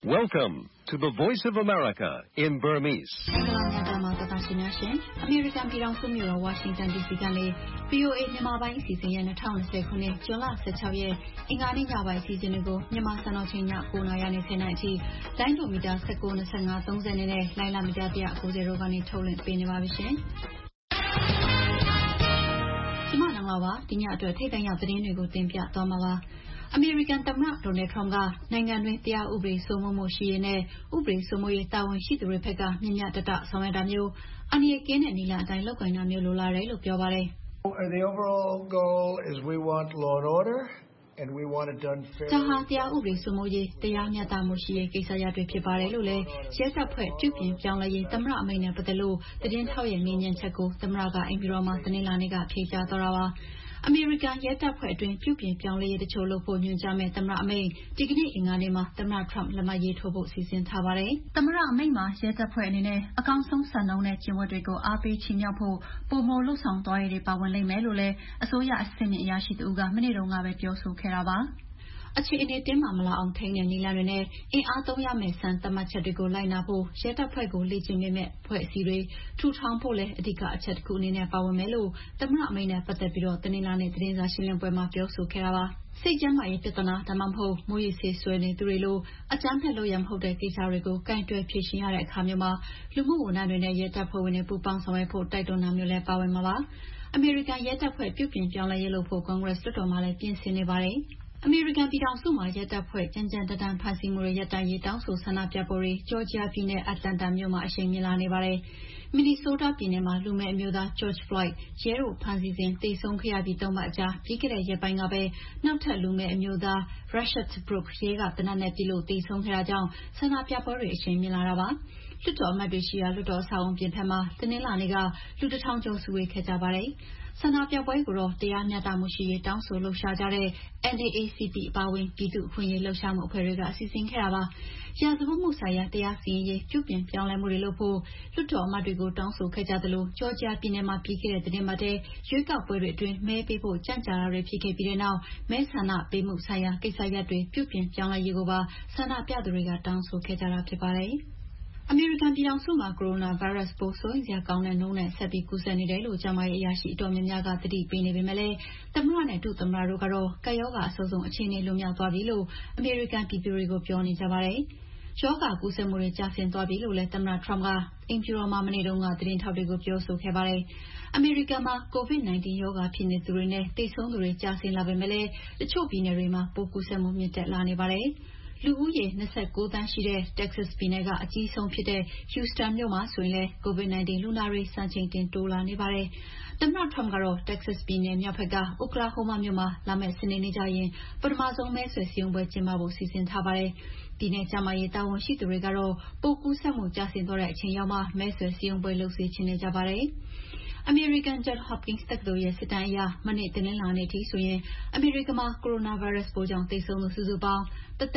Welcome to the Voice of America in Burmese. အမေရိကန်ပြည်ထောင်စုမြို့တော်ဝါရှင်တန် DC ကနေ VOA မြန်မာပိုင်းအစီအစဉ်ရဲ့2020ခုနှစ်ဇွန်လ16ရက်အင်္ဂါနေ့ညပိုင်းအစီအစဉ်တွေကိုမြန်မာစံတော်ချိန်ည9:00နာရီနဲ့10:00နာရီအထိလိုင်းဒိုမီတာ19, 25, 30နဲ့လိုင်းလာမီတာ190တို့ကနေထုတ်လွှင့်ပေးနေပါပြီရှင်။ဒီမှာနောက်ပါဒီညအတွက်ထိပ်တန်းရောက်သတင်းတွေကိုတင်ပြသွားမှာပါ။အမေရိကန်သမ္မတဒေါ်နယ်ထရမ့်ကနိုင်ငံတွင်းတရားဥပဒေစိုးမိုးမှုရှိရေးနဲ့ဥပဒေစိုးမိုးရေးတာဝန်ရှိသူတွေဘက်ကမြင့်မြတ်တတဆောင်ရွက်တာမျိုးအန္တရာယ်ကင်းတဲ့နည်းလမ်းအတိုင်းလုပ်ကိုင်တာမျိုးလိုလာတယ်လို့ပြောပါတယ်။ The overall goal is we want law and order and we want it done fairly. ဒါဟာတရားဥပဒေစိုးမိုးရေးတရားမျှတမှုရှိရေးကိစ္စရပ်တွေဖြစ်ပါတယ်လို့လည်းရဲတပ်ဖွဲ့ပြုပြင်ပြောင်းလဲရေးသမ္မတအမိန့်နဲ့ပတ်သက်လို့သတင်းထောက်ရဲ့မေးမြန်းချက်ကိုသမ္မတကအင်ပီရောမှာသတင်းလာနေကဖြေကြားသွားတာပါ။အမေရိကန်ရဲတပ်ဖွဲ့အတွင်းပြုပြင်ပြောင်းလဲရေးတချို့လုပ်ဖို့ညွှန်ကြားမဲ့သမ္မတအမိန့်ဒီကနေ့အင်္ဂါနေ့မှာသမ္မတထရမ့်လက်မှတ်ရေးထိုးဖို့စီစဉ်ထားပါတယ်။သမ္မတအမိန့်မှာရဲတပ်ဖွဲ့အနေနဲ့အကောင်းဆုံးစံနှုန်းနဲ့ကျင့်ဝတ်တွေကိုအားပေးချီးမြှောက်ဖို့ပုံမလှုပ်ဆောင်သွားရေးတွေပါဝင်လိမ့်မယ်လို့လည်းအစိုးရအဆင့်မြင့်အရာရှိသူကမနေ့တုန်းကပဲပြောဆိုခဲ့တာပါ။အခြေအနေတင်းမာမလာအောင်ထိန်းတဲ့နည်းလမ်းတွေနဲ့အင်အားသုံးရမယ့်စံသတ်မှတ်ချက်တွေကိုလိုက်နာဖို့ရဲတပ်ဖွဲ့ကိုလေ့ကျင့်ပေးမဲ့ဖွဲ့အစည်းတွေထူထောင်ဖို့လည်းအဓိကအချက်တစ်ခုအနေနဲ့ပါဝင်မယ်လို့သမ္မတအမိန့်နဲ့ပတ်သက်ပြီးတော့တင်းလာတဲ့သတင်းစာရှင်းလင်းပွဲမှာပြောဆိုခဲ့တာပါ။စိတ်ကျန်းမာရေးပြဿနာဒါမှမဟုတ်မိုးရေဆေးဆွဲနေသူတွေလိုအကြမ်းဖက်လို့ရမဟုတ်တဲ့ကိစ္စတွေကိုကင်တွယ်ဖြေရှင်းရတဲ့အခါမျိုးမှာလူမှုဝန်ထမ်းတွေနဲ့ရဲတပ်ဖွဲ့ဝင်တွေပူးပေါင်းဆောင်ရွက်ဖို့တိုက်တွန်းတာမျိုးလည်းပါဝင်မှာပါ။အမေရိကန်ရဲတပ်ဖွဲ့ပြုပြင်ပြောင်းလဲရေးလုပ်ဖို့ကွန်ဂရက်လွှတ်တော်မှာလည်းပြင်ဆင်နေပါတယ်။အမေရိကန်ပြည်ထောင်စုမှာရဲတပ်ဖွဲ့ကြမ်းကြမ်းတမ်းဖမ်းဆီးမှုတွေရပ်တန့်ရေးတောင်းဆိုဆန္ဒပြပွဲတွေဂျော်ဂျီယာပြည်နယ်အတ္တလန္တာမြို့မှာအရှိန်မြင့်လာနေပါတယ်။မင်နီဆိုးတားပြည်နယ်မှာလူမဲ့အမျိုးသား George Floyd ရဲတို့ဖမ်းဆီးစဉ်သေဆုံးခဲ့ရပြီး3 ပတ်အကြာပြီးခဲ့တဲ့ရက်ပိုင်းကပဲနောက်ထပ်လူမဲ့အမျိုးသား Rayshard Brooks ရဲကတနက်နဲ့ပစ်လို့သေဆုံးခဲ့တာကြောင့်ဆန္ဒပြပွဲတွေအရှိန်မြင့်လာတာပါ။လွှတ်တော်အမတ်တွေရှိရာလွှတ်တော်အဆောက်အအုံပြင်ပမှာတင်းလာနေကလူ1000ကျော်စုဝေးခဲ့ကြပါတယ်။ဆန္ဒပြပွဲကိုတော့တရားမျှတမှုရှိရေးတောင်းဆိုလှုပ်ရှားကြတဲ့ NAACP အပါအဝင်ပြည်သူ့အခွင့်အရေးလှုပ်ရှားမှုအဖွဲ့တွေကအစီအစဉ်ခဲ့တာပါ။ရာဇဝတ်မှုဆိုင်ရာတရားစီရင်ရေးပြုပြင်ပြောင်းလဲမှုတွေလုပ်ဖို့လွှတ်တော်အမတ်တွေကိုတောင်းဆိုခဲ့ကြသလိုဂျော်ဂျီယာပြည်နယ်မှာပြီးခဲ့တဲ့သတင်းပတ်ထဲရွေးကောက်ပွဲတွေအတွင်းမဲပေးဖို့ကြန့်ကြာတာတွေဖြစ်ခဲ့ပြီးတဲ့နောက်မဲဆန္ဒပေးမှုဆိုင်ရာကိစ္စရပ်တွေပြုပြင်ပြောင်းလဲရေးကိုပါဆန္ဒပြသူတွေကတောင်းဆိုခဲ့ကြတာဖြစ်ပါတယ်။အမေရိကန်ပြည်ထောင်စုမှာကိုရိုနာဗိုင်းရပ်စ်ပိုးစိုးရိမ်စရာကောင်းတဲ့နှုန်းနဲ့ဆက်ပြီးကူးစက်နေတယ်လို့ကျန်းမာရေးအရာရှိအတော်များများကသတိပေးနေပေမဲ့လည်းသမ္မတနဲ့ဒုသမ္မတတို့ကတော့ကပ်ရောဂါအဆိုးဆုံးအခြေအနေလွန်မြောက်သွားပြီလို့အမေရိကန်ပြည်သူတွေကိုပြောနေကြပါတယ်။ရောဂါကူးစက်မှုတွေကျဆင်းသွားပြီလို့လည်းသမ္မတထရမ့်ကအင်ဖြူတော်မှာမနေ့တုန်းကသတင်းထောက်တွေကိုပြောဆိုခဲ့ပါတယ်။အမေရိကန်မှာ COVID-19 ရောဂါဖြစ်နေသူတွေနဲ့သေဆုံးသူတွေကျဆင်းလာပေမဲ့လည်းတချို့ပြည်နယ်တွေမှာပိုးကူးစက်မှုမြင့်တက်လာနေပါတယ်။လူဦးရေ29 သန်းရှိတဲ့ Texas ပြည်နယ်ကအကြီးဆုံးဖြစ်တဲ့ Houston မြို့မှာဆိုရင်လည်း COVID-19 လူနာတွေစံချိန်တင်တိုးလာနေပါတယ်။သမ္မတထရမ့်ကတော့ Texas ပြည်နယ်မြောက်ဘက်က Oklahoma မြို့မှာလာမယ့်စနေနေ့ကျရင်ပထမဆုံးမဲဆွယ်စည်းရုံးပွဲကျင်းပဖို့စီစဉ်ထားပါတယ်။ပြည်နယ်ကျန်းမာရေးတာဝန်ရှိသူတွေကတော့ပိုးကူးစက်မှုကျဆင်းသွားတဲ့အချိန်ရောက်မှမဲဆွယ်စည်းရုံးပွဲလုပ်စေချင်နေကြပါတယ်။အမေရိကန် Johns Hopkins တက္ကသိုလ်ရဲ့စစ်တမ်းအရမနေ့တနင်္လာနေ့ထိဆိုရင်အမေရိကန်မှာကိုရိုနာဗိုင်းရပ်စ်ပိုးကြောင့်သေဆုံးသူစုစုပေါင်း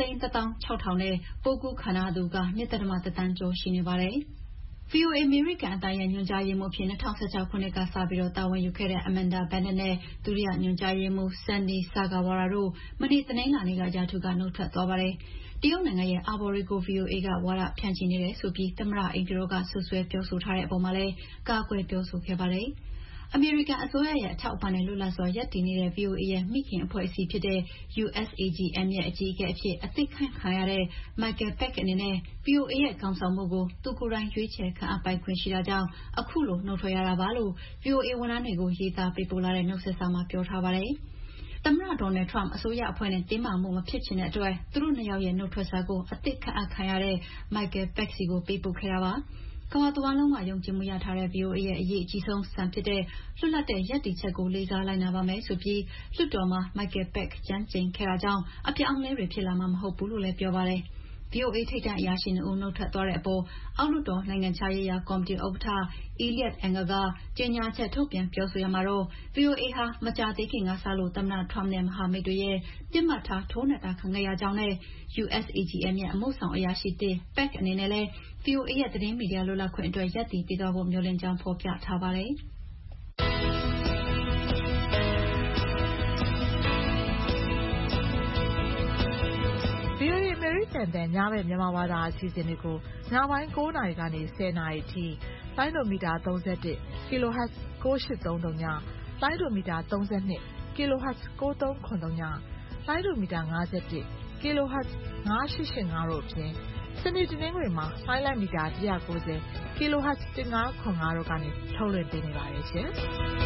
116,000နဲ့ပိုးကူးခံရသူက1.1 သန်းကျော်ရှိနေပါတယ်။ VOA အမေရိကန်အသံရဲ့ညွှန်ကြားရေးမှူးဖြစ်2016ခုနှစ်ကစပြီးတာဝန်ယူခဲ့တဲ့ Amanda Bennett နဲ့ဒုတိယညွှန်ကြားရေးမှူး Sandy Sugawara တို့မနေ့တနင်္လာနေ့ကရာထူးကနုတ်ထွက်သွားပါတယ်။တရုတ်နိုင်ငံရဲ့အာဘော်တွေကို VOA ကဝါဒဖြန့်ချိနေတယ်ဆိုပြီးသမ္မတအိမ်ဖြူတော်ကဆွဆွဲပြောဆိုထားတဲ့အပေါ်မှာလည်းကာကွယ်ပြောဆိုခဲ့ပါတယ်။အမေရိကန်အစိုးရရဲ့အထောက်အပံ့နဲ့လွတ်လပ်စွာရပ်တည်နေတဲ့ VOA ရဲ့မိခင်အဖွဲ့အစည်းဖြစ်တဲ့ USAGM ရဲ့အကြီးအကဲအဖြစ်အသစ်ခန့်ခံရတဲ့ Michael Pack အနေနဲ့ VOA ရဲ့ခေါင်းဆောင်မှုကိုသူကိုယ်တိုင်ရွေးချယ်ခန့်အပ်ပိုင်ခွင့်ရှိတာကြောင့်အခုလိုနှုတ်ထွက်ရတာပါလို့ VOA ဝန်ထမ်းတွေကိုရေးသားပေးပို့လာတဲ့နှုတ်ဆက်စာမှာပြောထားပါတယ်။သမ္မတဒေါ်နယ်ထရမ့်အစိုးရအဖွဲ့နဲ့တင်းမာမှုမဖြစ်ချင်တဲ့အတွက်သူတို့နှစ်ယောက်ရဲ့နှုတ်ထွက်စာကိုအသစ်ခန့်အပ်ခံရတဲ့ Michael Pack စီကိုပေးပို့ခဲ့တာပါ။ကမ္ဘာတဝန်းလုံးကယုံကြည်မှုရထားတဲ့ VOA ရဲ့အရေးအကြီးဆုံးစံဖြစ်တဲ့လွတ်လပ်တဲ့ရပ်တည်ချက်ကိုလေးစားလိုက်နာပါမယ်ဆိုပြီးလွှတ်တော်မှာ Michael Pack ကျမ်းကျိန်ခဲ့တာကြောင့်အပြောင်းအလဲတွေဖြစ်လာမှာမဟုတ်ဘူးလို့လည်းပြောပါတယ်။ VOA ထိပ်တန်းအရာရှိ2ဦးနှုတ်ထွက်သွားတဲ့အပေါ်အောက်လွှတ်တော်နိုင်ငံခြားရေးရာကော်မတီဥက္ကဋ္ဌ Eliot Engel ကကြေညာချက်ထုတ်ပြန်ပြောဆိုရမှာတော့ VOA ဟာမကြာသေးခင်ကစလို့သမ္မတထရမ့်နဲ့မဟာမိတ်တွေရဲ့ပြစ်မှတ်ထားထိုးနှက်တာခံခဲ့ရကြောင်းနဲ့ USAGM ရဲ့အမှုဆောင်အရာရှိတစ် Pack အနေနဲ့လည်း VOA ရဲ့သတင်းမီဒီယာလွတ်လပ်ခွင့်အတွက်ရပ်တည်ပေးသွားဖို့မျှော်လင့်ကြောင်းဖော်ပြထားပါတယ်။ရိသန်တန်ညဘက်မြန်မာဘာသာအစီအစဉ်တွေကိုညပိုင်း9 နာရီကနေ10 နာရီအထိလိုင်းဒိုမီတာ 31 kHz 9833ညလိုင်းဒိုမီတာ 32 kHz 9393ညလိုင်းဒိုမီတာ 51 kHz 9885တို့အပြင်စနေတနင်္ဂနွေမှာလိုင်းမီတာ190 kHz 1505တို့ကနေထုတ်လွှင့်ပေးနေပါတယ်ရှင်။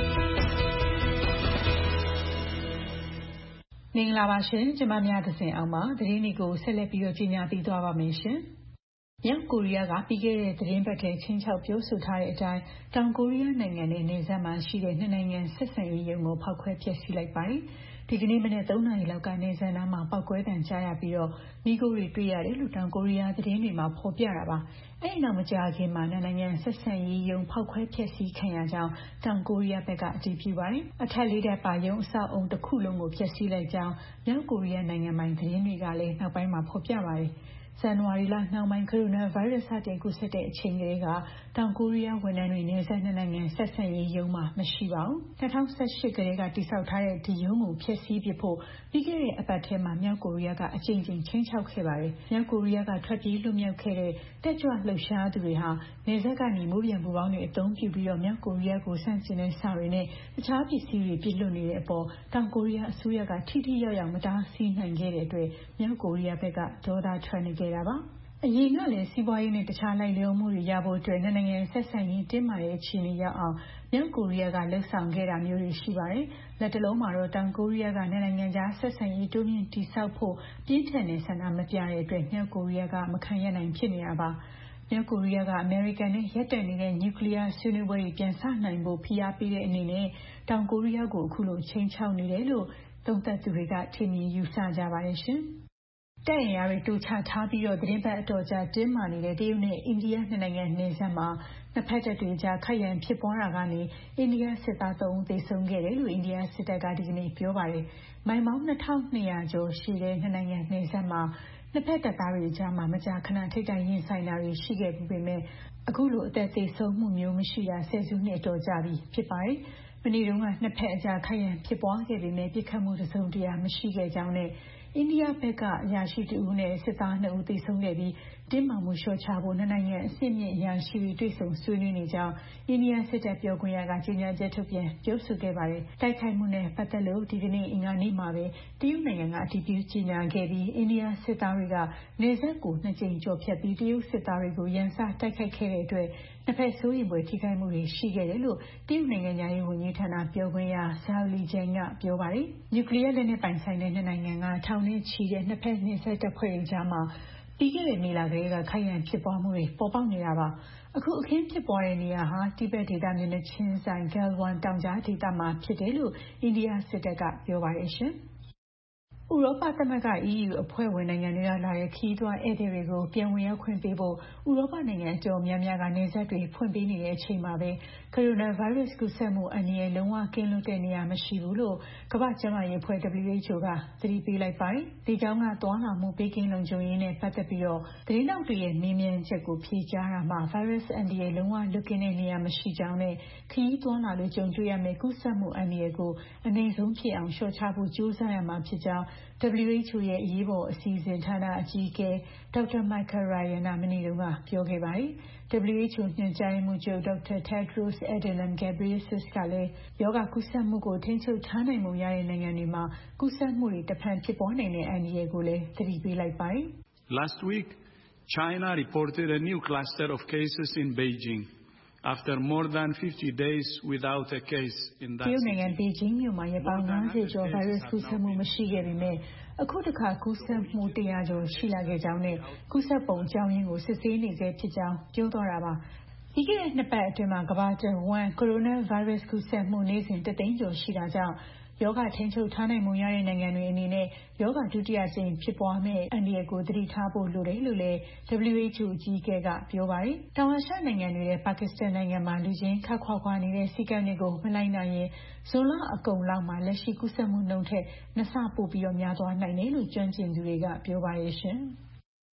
မင်္ဂလာပါရှင်ကျမများသစဉ်အောင်ပါသတင်းတွေကိုဆက်လက်ပြီးတော့ကြီးညာပေးသွားပါမယ်ရှင်။မြောက်ကိုရီးယားကပြီးခဲ့တဲ့သတင်းပတ်ထဲချင်းချောက်ပြောဆိုထားတဲ့အတိုင်းတောင်ကိုရီးယားနိုင်ငံနဲ့နယ်စပ်မှာရှိတဲ့နှစ်နိုင်ငံဆက်ဆံရေးရုံကိုဖောက်ခွဲဖျက်ဆီးလိုက်ပါတယ်။ဒီကနေ့မနေ့3 နာရီလောက်ကနေစံနာမှာပောက်ကွဲတံကြားရပြီးတော့မိခိုးတွေတွေ့ရတယ်လို့တောင်ကိုရီးယားသတင်းတွေမှာဖော်ပြတာပါ။အဲ့ဒီနောက်မကြာခင်မှာနိုင်ငံဆက်ဆံရေးရုံဖောက်ခွဲဖျက်ဆီးခံရကြောင်းတောင်ကိုရီးယားဘက်ကအတည်ပြုပါတယ်။အထက်လေးထပ်ပါရုံအဆောက်အုံတစ်ခုလုံးကိုဖျက်ဆီးလိုက်ကြောင်းမြောက်ကိုရီးယားနိုင်ငံပိုင်သတင်းတွေကလည်းနောက်ပိုင်းမှာဖော်ပြပါတယ်။ဇန်နဝါရီလနှောင်းပိုင်းကိုရိုနာဗိုင်းရပ်စ်စတင်ကူးစက်တဲ့အချိန်ကလေးကတောင်ကိုရီးယားဝန်ထမ်းတွေနယ်စပ်နှစ်နိုင်ငံဆက်ဆံရေးရုံးမှာမရှိပါဘူး။2018ကလေးကတိစောက်ထားတဲ့ဒီရုံးကိုဖျက်ဆီးပစ်ဖို့ပြီးခဲ့တဲ့အပတ်ထဲမှာမြောက်ကိုရီးယားကအကြိမ်ကြိမ်ချင်းချောက်ခဲ့ပါတယ်။မြောက်ကိုရီးယားကထွက်ပြေးလွတ်မြောက်ခဲ့တဲ့တက်ကြွလှုပ်ရှားသူတွေဟာနယ်စပ်ကနေမိုးပြန်ပူပေါင်းတွေအသုံးပြုပြီးတော့မြောက်ကိုရီးယားကိုဆန့်ကျင်တဲ့စာတွေနဲ့တခြားပစ္စည်းတွေပြစ်လွတ်နေတဲ့အပေါ်တောင်ကိုရီးယားအစိုးရကထိထိရောက်ရောက်မတားဆီးနိုင်ခဲ့တဲ့အတွက်မြောက်ကိုရီးယားဘက်ကဒေါသထွက်နေကြတာပါ။အရင်ကလည်းစီးပွားရေးနဲ့တခြားလိုက်လျောမှုတွေရဖို့အတွက်နိုင်ငံဆက်ဆံရေးတင်းမာတဲ့အခြေအနေရောက်အောင်မြောက်ကိုရီးယားကလှုပ်ဆောင်ခဲ့တာမျိုးတွေရှိပါတယ်။လက်တလုံးမှာတော့တောင်ကိုရီးယားကနိုင်ငံခြားဆက်ဆံရေးတိုးမြင့်တည်ဆောက်ဖို့ပြင်းထန်တဲ့ဆန္ဒမပြတဲ့အတွက်မြောက်ကိုရီးယားကမခံရနိုင်ဖြစ်နေတာပါ။မြောက်ကိုရီးယားကအမေရိကန်နဲ့ရပ်တန့်နေတဲ့နျူကလ িয়ার ဆွေးနွေးပွဲတွေပြန်စနိုင်ဖို့ဖိအားပေးတဲ့အနေနဲ့တောင်ကိုရီးယားကိုအခုလိုချိန်ချောက်နေတယ်လို့သုံးသပ်သူတွေကထင်မြင်ယူဆကြပါတယ်ရှင်။တပ်အင်အားတွေတိုးချထားပြီးတော့သတင်းပတ်အတော်ကြာတင်းမာနေတဲ့တရုတ်နဲ့အိန္ဒိယနှစ်နိုင်ငံနယ်စပ်မှာနှစ်ဖက်တပ်တွေကြားခိုက်ရန်ဖြစ်ပွားတာကနေအိန္ဒိယစစ်သား3ဦးသေဆုံးခဲ့တယ်လို့အိန္ဒိယစစ်တပ်ကဒီကနေ့ပြောပါတယ်။မိုင်ပေါင်း2200ကျော်ရှိတဲ့နှစ်နိုင်ငံနယ်စပ်မှာနှစ်ဖက်တပ်သားတွေကြားမှာမကြာခဏထိတ်တိုင်ရင်ဆိုင်တာတွေရှိခဲ့ပေမဲ့အခုလိုအသက်သေဆုံးမှုမျိုးမရှိတာဆယ်စုနှစ်အတော်ကြာပြီဖြစ်ပါတယ်။မနေ့တုန်းကနှစ်ဖက်အကြားခိုက်ရန်ဖြစ်ပွားခဲ့ပေမဲ့ပြစ်ခတ်မှုတစ်စုံတရာမရှိခဲ့ကြောင်းနဲ့အိန္ဒိယဘက်ကအရာရှိတဦးနဲ့စစ်သား2ဦးသေဆုံးခဲ့ပြီးတင်းမာမှုလျှော့ချဖို့နှစ်နိုင်ငံအဆင့်မြင့်အရာရှိတွေတွေ့ဆုံဆွေးနွေးနေကြောင်းအိန္ဒိယစစ်တပ်ပြောခွင့်ရကကြေညာချက်ထုတ်ပြန်ပြောဆိုခဲ့ပါတယ်။တိုက်ခိုက်မှုနဲ့ပတ်သက်လို့ဒီကနေ့အင်္ဂါနေ့မှာပဲတရုတ်နိုင်ငံကအတည်ပြုကြေညာခဲ့ပြီးအိန္ဒိယစစ်သားတွေကနေဆက်ကို2ကြိမ်ကျော်ဖြတ်ပြီးတရုတ်စစ်သားတွေကိုရန်စတိုက်ခိုက်ခဲ့တဲ့အတွက်နှစ်ဖက်စိုးရိမ်ဖွယ်ထိခိုက်မှုတွေရှိခဲ့တယ်လို့တရုတ်နိုင်ငံသားရေးဝန်ကြီးဌာနပြောခွင့်ရ Zhao Lijian ကပြောပါတယ်။နျူကလ িয়ার လက်နက်ပိုင်ဆိုင်တဲ့နှစ်နိုင်ငံကထောင်နဲ့ချီတဲ့နှစ်ဖက်နယ်စပ်တပ်ဖွဲ့တွေကြားမှာပြီးခဲ့တဲ့မေလကလေးကခိုက်ရန်ဖြစ်ပွားမှုတွေပေါ်ပေါက်နေတာပါအခုအခင်းဖြစ်ပွားတဲ့နေရာဟာတိဘက်ဒေသမျက်နှာချင်းဆိုင် Galwan တောင်ကြားဒေသမှာဖြစ်တယ်လို့အိန္ဒိယစစ်တပ်ကပြောပါတယ်ရှင်ဥရောပသမဂ္ဂ EU အဖွဲ့ဝင်နိုင်ငံတွေကလာတဲ့ခရီးသွားဧည့်သည်တွေကိုပြန်ဝင်ရောက်ခွင့်ပေးဖို့ဥရောပနိုင်ငံအတော်များများကနေဆက်တွေဖွင့်ပေးနေတဲ့အချိန်မှာပဲကိုရိုနာဗိုင်းရပ်စ်ကူးစက်မှုအန္တရာယ်လုံးဝကင်းလွတ်တဲ့နေရာမရှိဘူးလို့ကမ္ဘာ့ကျန်းမာရေးအဖွဲ့ WHO ကသတိပေးလိုက်ပါတယ်။ဒီကြောင့်ကသွားလာမှုပေးကင်းလုံခြုံရေးနဲ့ပတ်သက်ပြီးတော့သတင်းတောက်တွေရဲ့မေးမြန်းချက်ကိုဖြေကြားတာမှာဗိုင်းရပ်စ်အန္တရာယ်လုံးဝလွတ်ကင်းတဲ့နေရာမရှိကြောင်းနဲ့ခရီးသွားလာလို့ကြုံတွေ့ရမယ့်ကူးစက်မှုအန္တရာယ်ကိုအနည်းဆုံးဖြစ်အောင်လျှော့ချဖို့ကြိုးစားရမှာဖြစ်ကြောင်းWHO ရဲ့အရေးပေါ်အစီအစဉ်ဌာနအကြီးအကဲ Dr. Michael Ryan ကမနေ့တုန်းကပြောခဲ့ပါတယ်။ WHO ညွှန်ကြားရေးမှူးချုပ် Dr. Tedros Adhanom Ghebreyesus ကလည်းရောဂါကူးစက်မှုကိုထိန်းချုပ်ထားနိုင်မှုရတဲ့နိုင်ငံတွေမှာကူးစက်မှုတွေတဖန်ဖြစ်ပေါ်နိုင်တဲ့အန္တရာယ်ကိုလည်းသတိပေးလိုက်ပါတယ်။ Last week, China reported a new cluster of cases in Beijing.After more than 50 days without a case in that city. တရုတ်နိုင်ငံဘေဂျင်းမြို့မှာရပောင်း90ကျော်ဗိုင်းရပ်စ်ကူးစက်မှုမရှိခဲ့ပေမဲ့အခုတစ်ခါကူးစက်မှု100ကျော်ရှိလာခဲ့ကြောင်းနဲ့ကူးစက်ပုံအကြောင်းရင်းကိုစစ်ဆေးနေဆဲဖြစ်ကြောင်းပြောသွားတာပါ။ပြီးခဲ့တဲ့နှစ်ပတ်အတွင်းမှာကမ္ဘာတဝန်းကိုရိုနာဗိုင်းရပ်စ်ကူးစက်မှုနေ့စဉ်3သိန်းကျော်ရှိတာကြောင့်ယောဂထိန်းချုပ်ထားနိုင်မှုရတဲ့နိုင်ငံတွေအနေနဲ့ယောဂဒုတိယကြိမ်ဖြစ်ပွားမဲ့အန္တရာယ်ကိုသတိထားဖို့လိုတယ်လို့လည်း WHO အကြီးအကဲကပြောပါတယ်။တောင်အာရှနိုင်ငံတွေရဲ့ပါကစ္စတန်နိုင်ငံမှာလူချင်းခပ်ခွာခွာနေတဲ့စည်းကမ်းတွေကိုမလိုက်နိုင်ရင်ဇွန်လအကုန်လောက်မှာလက်ရှိကူးစက်မှုနှုန်းထက်2ဆပိုပြီးများသွားနိုင်တယ်လို့ကျွမ်းကျင်သူတွေကပြောပါတယ်ရှင်။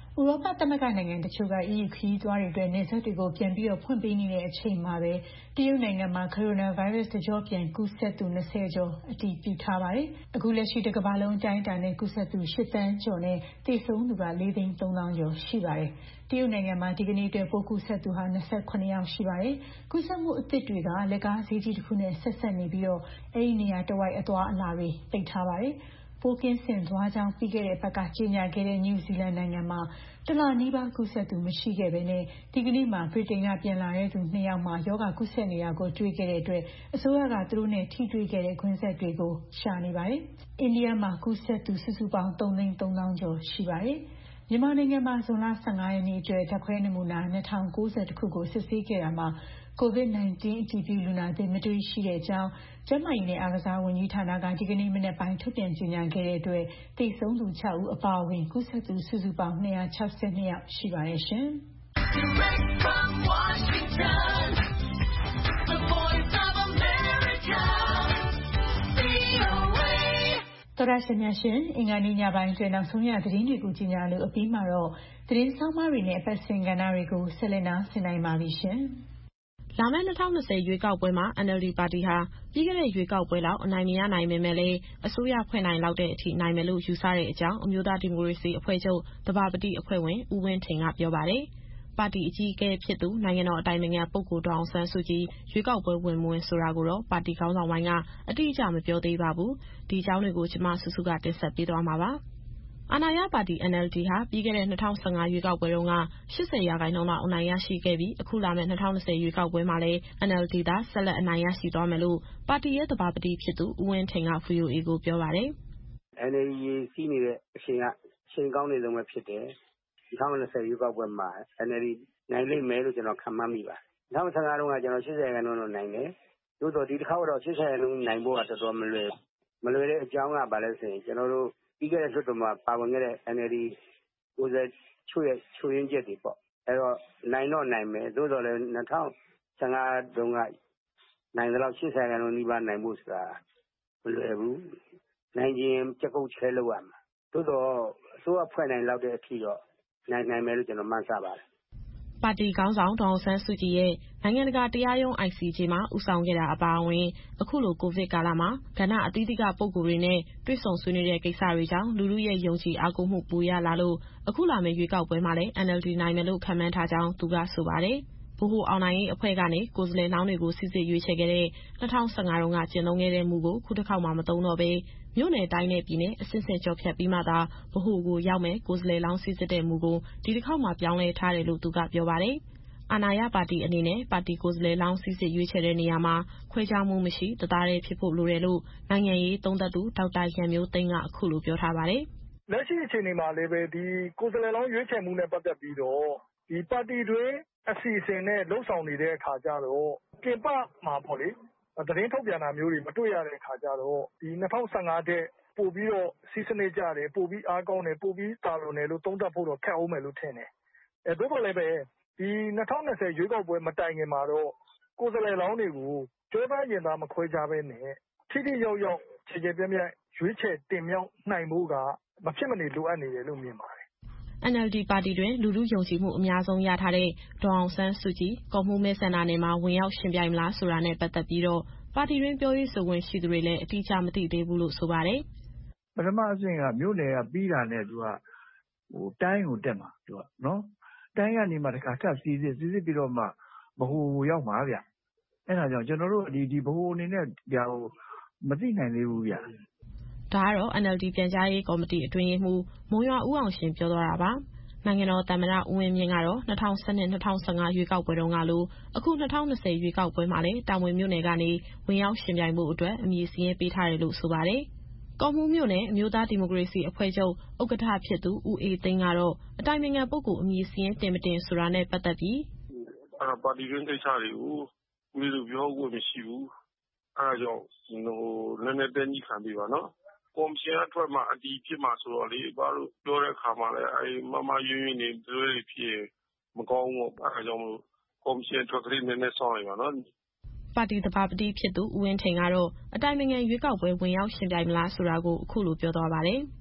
ဥရောပသမဂ္ဂနိုင်ငံတချို့က EU ခရီးသွားတွေအတွက်နယ်စပ်တွေကိုပြန်ပြီးဖွင့်ပေးနေတဲ့အချိန်မှာပဲတရုတ်နိုင်ငံမှာကိုရိုနာဗိုင်းရပ်စ်တကျော့ပြန်ကူးစက်သူ20ကျော်အတည်ပြုထားပါတယ်။အခုလက်ရှိတစ်ကမ္ဘာလုံးအတိုင်းအတာနဲ့ကူးစက်သူ8သန်းကျော်နဲ့သေဆုံးသူက4,300,000 ကျော်ရှိပါတယ်။တရုတ်နိုင်ငံမှာဒီကနေ့အတွက်ပိုးကူးစက်သူဟာ28ယောက်ရှိပါတယ်။ကူးစက်မှုအသစ်တွေကလက်ကားဈေးကြီးတစ်ခုနဲ့ဆက်ဆက်နေပြီးအဲဒီနေရာတဝိုက်အသွားအလာတွေပိတ်ထားပါတယ်။ပိုးကင်းစင်သွားကြောင်းပြီးခဲ့တဲ့ဘက်ကကြေညာခဲ့တဲ့နယူးဇီလန်နိုင်ငံမှာတလနီးပါးကူးစက်သူမရှိခဲ့ဘဲနဲ့ဒီကနေ့မှာဗြိတိန်ကပြန်လာတဲ့သူ2ယောက်မှာရောဂါကူးစက်နေတာကိုတွေ့ခဲ့တဲ့အတွက်အစိုးရကသူတို့နဲ့ထိတွေ့ခဲ့တဲ့ခွင့်ဆက်တွေကိုရှာနေပါတယ်။အိန္ဒိယမှာကူးစက်သူစုစုပေါင်း3,300,000 ကျော်ရှိပါတယ်။မြန်မာနိုင်ငံမှာဇွန်လ15ရက်နေ့အတွက်ဓာတ်ခွဲနမူနာ2090ခုကိုစစ်ဆေးခဲ့တာမှာCOVID-19 အတည်ပြုလူနာသစ်မတွေ့ရှိတဲ့အကြောင်းကျန်းမာရေးနဲ့အားကစားဝန်ကြီးဌာနကဒီကနေ့မနက်ပိုင်းထုတ်ပြန်ကြေညာခဲ့တဲ့အတွက်သေဆုံးသူ6ဦးအပါအဝင်ကူးစက်သူစုစုပေါင်း262ယောက်ရှိပါတယ်ရှင်။သောရရှင်များရှင်အင်္ဂါနေ့ညပိုင်းတွင်နောက်ဆုံးရသတင်းတွေကိုကြီးညာလို့အပြီးမှာတော့သတင်းဆောင်မတွေနဲ့အပတ်စဉ်ကဏ္ဍတွေကိုဆက်လက်နားဆင်နိုင်ပါပြီရှင်။လာမယ့်2020ရွေးကောက်ပွဲမှာ NLD ပါတီဟာပြီးခဲ့တဲ့ရွေးကောက်ပွဲလောက်အနိုင်မရနိုင်ပေမဲ့လည်းအစိုးရဖွဲ့နိုင်လောက်တဲ့အထိနိုင်မယ်လို့ယူဆတဲ့အကြောင်းအမျိုးသားဒီမိုကရေစီအဖွဲ့ချုပ်သဘာပတိအဖွဲ့ဝင်ဦးဝင်းထင်ကပြောပါတယ်။ပါတီအကြီးအကဲဖြစ်သူနိုင်ငံတော်အတိုင်ပင်ခံပုဂ္ဂိုလ်ဒေါ်အောင်ဆန်းစုကြည်ရွေးကောက်ပွဲဝင်မဝင်ဆိုတာကိုတော့ပါတီခေါင်းဆောင်ပိုင်းကအတိအကျမပြောသေးပါဘူး။ဒီအကြောင်းတွေကိုကျွန်မစုစုကတင်ဆက်ပေးသွားမှာပါ။အာဏာရပါတီ NLD ဟာပြီးခဲ့တဲ့2015ရွေးကောက်ပွဲတုန်းက80%လောက်အနိုင်ရရှိခဲ့ပြီးအခုလာမယ့်2020ရွေးကောက်ပွဲမှာလည်း NLD သာဆက်လက်အနိုင်ရရှိသွားမယ်လို့ပါတီရဲ့သဘာပတိဖြစ်သူဦးဝင်းထင်က VOA ကိုပြောပါတယ်။ NLD စီးနေတဲ့အချိန်ကအချိန်ကောင်းနေဆုံးပဲဖြစ်တယ်။2020ရွေးကောက်ပွဲမှာ NLD နိုင်လိမ့်မယ်လို့ကျွန်တော်ခန့်မှန်းမိပါတယ်။2015တုန်းကကျွန်တော်80%လို့နိုင်တယ်။သို့တော့ဒီတစ်ခါတော့80%နိုင်ဖို့ကတော်တော်မလွယ်တဲ့အကြောင်းကဘာလဲဆိုရင်ကျွန်တော်တို့ပြီးခဲ့တဲ့လွှတ်တော်မှာပါဝင်ခဲ့တဲ့ NLD ကိုယ်စားချို့ရင်းချက်တွေပေါ့အဲ့တော့နိုင်တော့နိုင်မယ်သို့တော်လည်း2015တုန်းကနိုင်တဲ့လောက်80%နီးပါးနိုင်ဖို့ဆိုတာမလွယ်ဘူးနိုင်ခြင်းကြက်ကုတ်ချဲလောက်ရမှာသို့တော့အစိုးရဖွဲ့နိုင်လောက်တဲ့အထိတော့နိုင်မယ်လို့ကျွန်တော်မှန်းဆပါတယ်ပါတီခေါင်းဆောင်ဒေါ်အောင်ဆန်းစုကြည်ရဲ့နိုင်ငံတကာတရားရုံး ICJ မှာဦးဆောင်ခဲ့တာအပါအဝင်အခုလိုကိုဗစ်ကာလမှာကဏ္ဍအသီးသီးကပုဂ္ဂိုလ်တွေနဲ့တွေ့ဆုံဆွေးနွေးတဲ့ကိစ္စတွေကြောင့်လူထုရဲ့ယုံကြည်အားကိုးမှုပိုရလာလို့အခုလာမယ့်ရွေးကောက်ပွဲမှာလည်း NLD နိုင်မယ်လို့ခန့်မှန်းထားကြောင်းသူကဆိုပါတယ်။ဗဟိုအောင်နိုင်ရေးအဖွဲ့ကနေကိုယ်စားလှယ်လောင်းတွေကိုစစ်ဆေးရွေးချယ်ခဲ့တဲ့2015တုန်းကကျင့်သုံးခဲ့တဲ့မူကိုခုတစ်ခေါက်မှမသုံးတော့ဘဲမြို့နယ်တိုင်းနဲ့ပြည်နယ်အဆင့်ဆင့်ကျော်ဖြတ်ပြီးမှသာဗဟိုကိုရောက်မယ်ကိုယ်စားလှယ်လောင်းစစ်တဲ့မူကိုဒီတစ်ခေါက်မှပြောင်းလဲထားတယ်လို့သူကပြောပါတယ်။အာဏာရပါတီအနေနဲ့ပါတီကိုယ်စားလှယ်လောင်းစစ်ရွေးချယ်တဲ့နေရာမှာခွဲခြားမှုမရှိတသားတည်းဖြစ်ဖို့လိုတယ်လို့နိုင်ငံရေးသုံးသပ်သူဒေါက်တာရန်မျိုးသိန်းကအခုလိုပြောထားပါတယ်။လက်ရှိအခြေအနေမှာလည်းပဲဒီကိုယ်စားလှယ်လောင်းရွေးချယ်မှုနဲ့ပတ်သက်ပြီးတော့ဒီပါတီတွင်အစီအစဉ်နဲ့လှုပ်ဆောင်နေတဲ့အခါကျတော့ပြင်ပမှာပေါ့လေသတင်းထုတ်ပြန်တာမျိုးတွေမတွေ့ရတဲ့အခါကျတော့ဒီ2015တဲ့ပို့ပြီးတော့စီးစနစ်ကြတယ်ပို့ပြီးအားကောင်းတယ်ပို့ပြီးတာလွန်တယ်လို့သုံးသပ်ဖို့တော့ခက်အောင်မယ်လို့ထင်တယ်။သို့တော်လည်းပဲဒီ2020ရွေးကောက်ပွဲမတိုင်ခင်မှာတော့ကိုယ်စားလှယ်လောင်းတွေကိုကြောသားရင်သားမခွဲခြားဘဲနဲ့ထိထိရောက်ရောက်ခြေခြေပြတ်ပြတ်ရွေးချယ်တင်မြှောက်နိုင်ဖို့ကမဖြစ်မနေလိုအပ်နေတယ်လို့မြင်ပါတယ်။ NLD ပါတီတွင်လူထုယုံကြည်မှုအများဆုံးရထားတဲ့ဒေါ်အောင်ဆန်းစုကြည်ကော့မှူးမဲဆန္ဒနယ်မှာဝင်ရောက်ရှင်ပြိုင်မလားဆိုတာနဲ့ပတ်သက်ပြီးတော့ပါတီတွင်ပြောရေးဆိုခွင့်ရှိသူတွေလည်းအတိအကျမသိသေးဘူးလို့ဆိုပါတယ်။ပထမအဆင့်ကမြို့နယ်ကပြီးတာနဲ့သူကတိုင်းကိုတက်မှာသူကနော်တိုင်းကနေမှတခါထပ်စီစစ်ပြီးတော့မှဗဟိုရောက်မှာဗျ။အဲ့ဒါကြောင့်ကျွန်တော်တို့ဒီဗဟိုအနေနဲ့ဒါကိုမသိနိုင်သေးဘူးဗျ။ဒါကတော့ NLD ပြန်ကြားရေးကော်မတီအတွင်းရေးမှူးမုံရွာဦးအောင်ရှင်ပြောသွားတာပါ။နိုင်ငံတော်သမ္မတဦးဝင်းမြင့်ကတော့2012-2015ရွေးကောက်ပွဲတုန်းကလိုအခု2020ရွေးကောက်ပွဲမှာလည်းတာမွေမြို့နယ်ကနေဝင်ရောက်ရှင်ပြိုင်ဖို့အတွက်အမည်စာရင်းပေးထားတယ်လို့ဆိုပါတယ်။ကော့မှူးမြို့နယ်အမျိုးသားဒီမိုကရေစီအဖွဲ့ချုပ်ဥက္ကဋ္ဌဖြစ်သူဦးအေးသိန်းကတော့အတိုင်ပင်ခံပုဂ္ဂိုလ်အမည်စာရင်းတင်မတင်ဆိုတာနဲ့ပတ်သက်ပြီးပါတီတွင်းကိစ္စတွေကိုဝေစုပြောခွင့်မရှိဘူး။အဲဒါကြောင့်နည်းနည်းတဲကြီးခံပေးပါနော်။ကော်မရှင်အထွက်မှအတီးဖြစ်မှဆိုတော့လေဘာလို့ပြောတဲ့အခါမှာလည်းမရွေးနေတွေဖြစ်မကောင်းဘူးပေါ့အဲဒါကြောင့်မို့ကော်မရှင်အထွက်ကလေးနည်းနည်းဆောင်ရပါနော်။ပါတီသဘာပတိဖြစ်သူဦးဝင်းထင်ကတော့အတိုင်ပင်ခံရွေးကောက်ပွဲဝင်ရောက်ရှင်ပြိုင်မလားဆိုတာကိုအခုလိုပြောသွားပါတယ်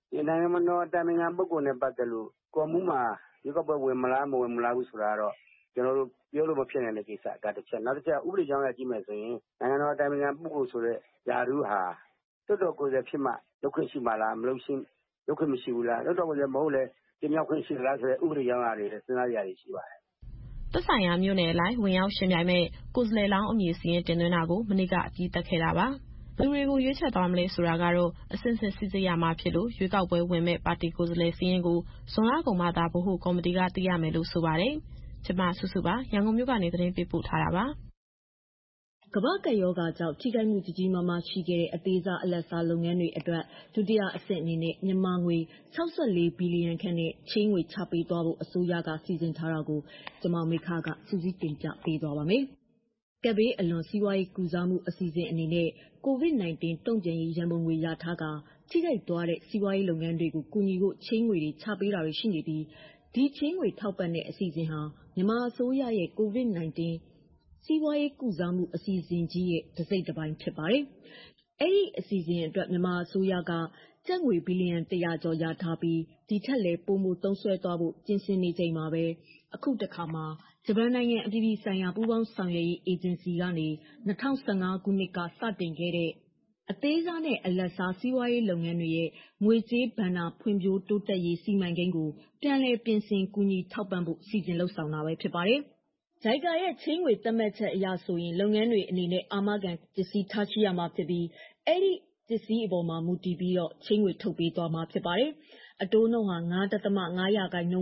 နိုင်ငံတော်အတိုင်ပင်ခံပုဂ္ဂိုလ်နဲ့ပတ်သက်လို့ကော်မှုမှာရွေးကောက်ပွဲဝင်မလားမလားဘူးဆိုတာတော့ကျွန်တော်တို့ပြောလို့မဖြစ်နိုင်တဲ့ကိစ္စကတစ်ချက်နောက်တစ်ချက်ဥပဒေကြောင်းအရကြည့်မယ်ဆိုရင်နိုင်ငံတော်အတိုင်ပင်ခံပုဂ္ဂိုလ်ဆိုတဲ့ယာရုဟာတွတ်တော်ကိုယ်စားဖြစ်မှလုပ်ခွင့်ရှိမှလားမလုပ်ခွင့်မရှိဘူးလားတွတ်တော်ကိုယ်စားမဟုတ်လဲတင်မြောက်ခွင့်ရှိလားဆိုတဲ့ဥပဒေကြောင်းအရတွေစဉ်းစားကြရရှိပါတယ်သက်ဆိုင်ရာမြို့နယ်အလိုက်ဝင်ရောက်ရှင်ပြိုင်မဲ့ကိုယ်စားလှယ်လောင်းအမည်စာရင်းတင်သွင်းတာကိုမနေ့ကအပြီးသတ်ခဲ့တာပါ။ဘယ်သူတွေကိုရွေးချယ်သွားမလဲဆိုတာကတော့အစစ်စစ်စစ်ရမှာဖြစ်လို့ရွေးကောက်ပွဲဝင်မဲ့ပါတီကိုယ်စားလှယ်စာရင်းကိုဇွန်လကုန်မှသာဗဟိုကော်မတီကသိရမယ်လို့ဆိုပါတယ်။ကျွန်မစုစုပါရန်ကုန်မြို့ကနေသတင်းပေးပို့ထားတာပါ။ကမ္ဘာ့ကပ်ရောဂါကြောင့်ထိခိုက်မှုကြီးကြီးမားမားရှိခဲ့တဲ့အသေးစားအလတ်စားလုပ်ငန်းတွေအတွက်ဒုတိယအဆင့်အနေနဲ့မြန်မာငွေ64ဘီလီယံခန့်နဲ့ချေးငွေချပေးသွားဖို့အစိုးရကစီစဉ်ထားတာကိုကျမမိခကစူးစီးတင်ပြပေးသွားပါမယ်။ကပ်ဘေးအလွန်စီးပွားရေးကုစားမှုအစီအစဉ်အနေနဲ့ COVID-19 တုံ့ပြန်ရေးရန်ပုံငွေရထားကထိခိုက်သွားတဲ့စီးပွားရေးလုပ်ငန်းတွေကိုကူညီဖို့ချေးငွေတွေချပေးတာတွေရှိနေပြီးဒီချေးငွေထောက်ပံ့တဲ့အစီအစဉ်ဟာမြန်မာအစိုးရရဲ့ COVID-19 စီးပွားရေးကုစားမှုအစီအစဉ်ကြီးရဲ့တစ်စိတ်တစ်ပိုင်းဖြစ်ပါတယ်။အဲ့ဒီအစီအစဉ်အတွက်မြန်မာအစိုးရကကျပ်ငွေဘီလီယံ100ကျော်ရထားပြီးဒီထက်လည်းပိုမိုသုံးစွဲသွားဖို့ပြင်ဆင်နေချိန်မှာပဲအခုတစ်ခါမှာဂျပန်နိုင်ငံအပြည်ပြည်ဆိုင်ရာပူးပေါင်းဆောင်ရွက်ရေးအေဂျင်စီကနေ2015ခုနှစ်ကစတင်ခဲ့တဲ့အသေးစားနဲ့အလတ်စားစီးပွားရေးလုပ်ငန်းတွေရဲ့ငွေကြေးဘဏ္ဍာဖွံ့ဖြိုးတိုးတက်ရေးစီမံကိန်းကိုပြန်လည်ပြင်ဆင်ကူညီထောက်ပံ့ဖို့စီစဉ်လှုပ်ဆောင်တာပဲဖြစ်ပါတယ်။ JICA ရဲ့ချေးငွေသတ်မှတ်ချက်အရဆိုရင်လုပ်ငန်းတွေအနေနဲ့အာမခံပစ္စည်းထားရှိရမှာဖြစ်ပြီးအဲ့ဒီပစ္စည်းအပေါ်မှာမူတည်ပြီးတော့ချေးငွေထုတ်ပေးသွားမှာဖြစ်ပါတယ်။အတိုးနှုန်းဟာ 9.5% ကနေ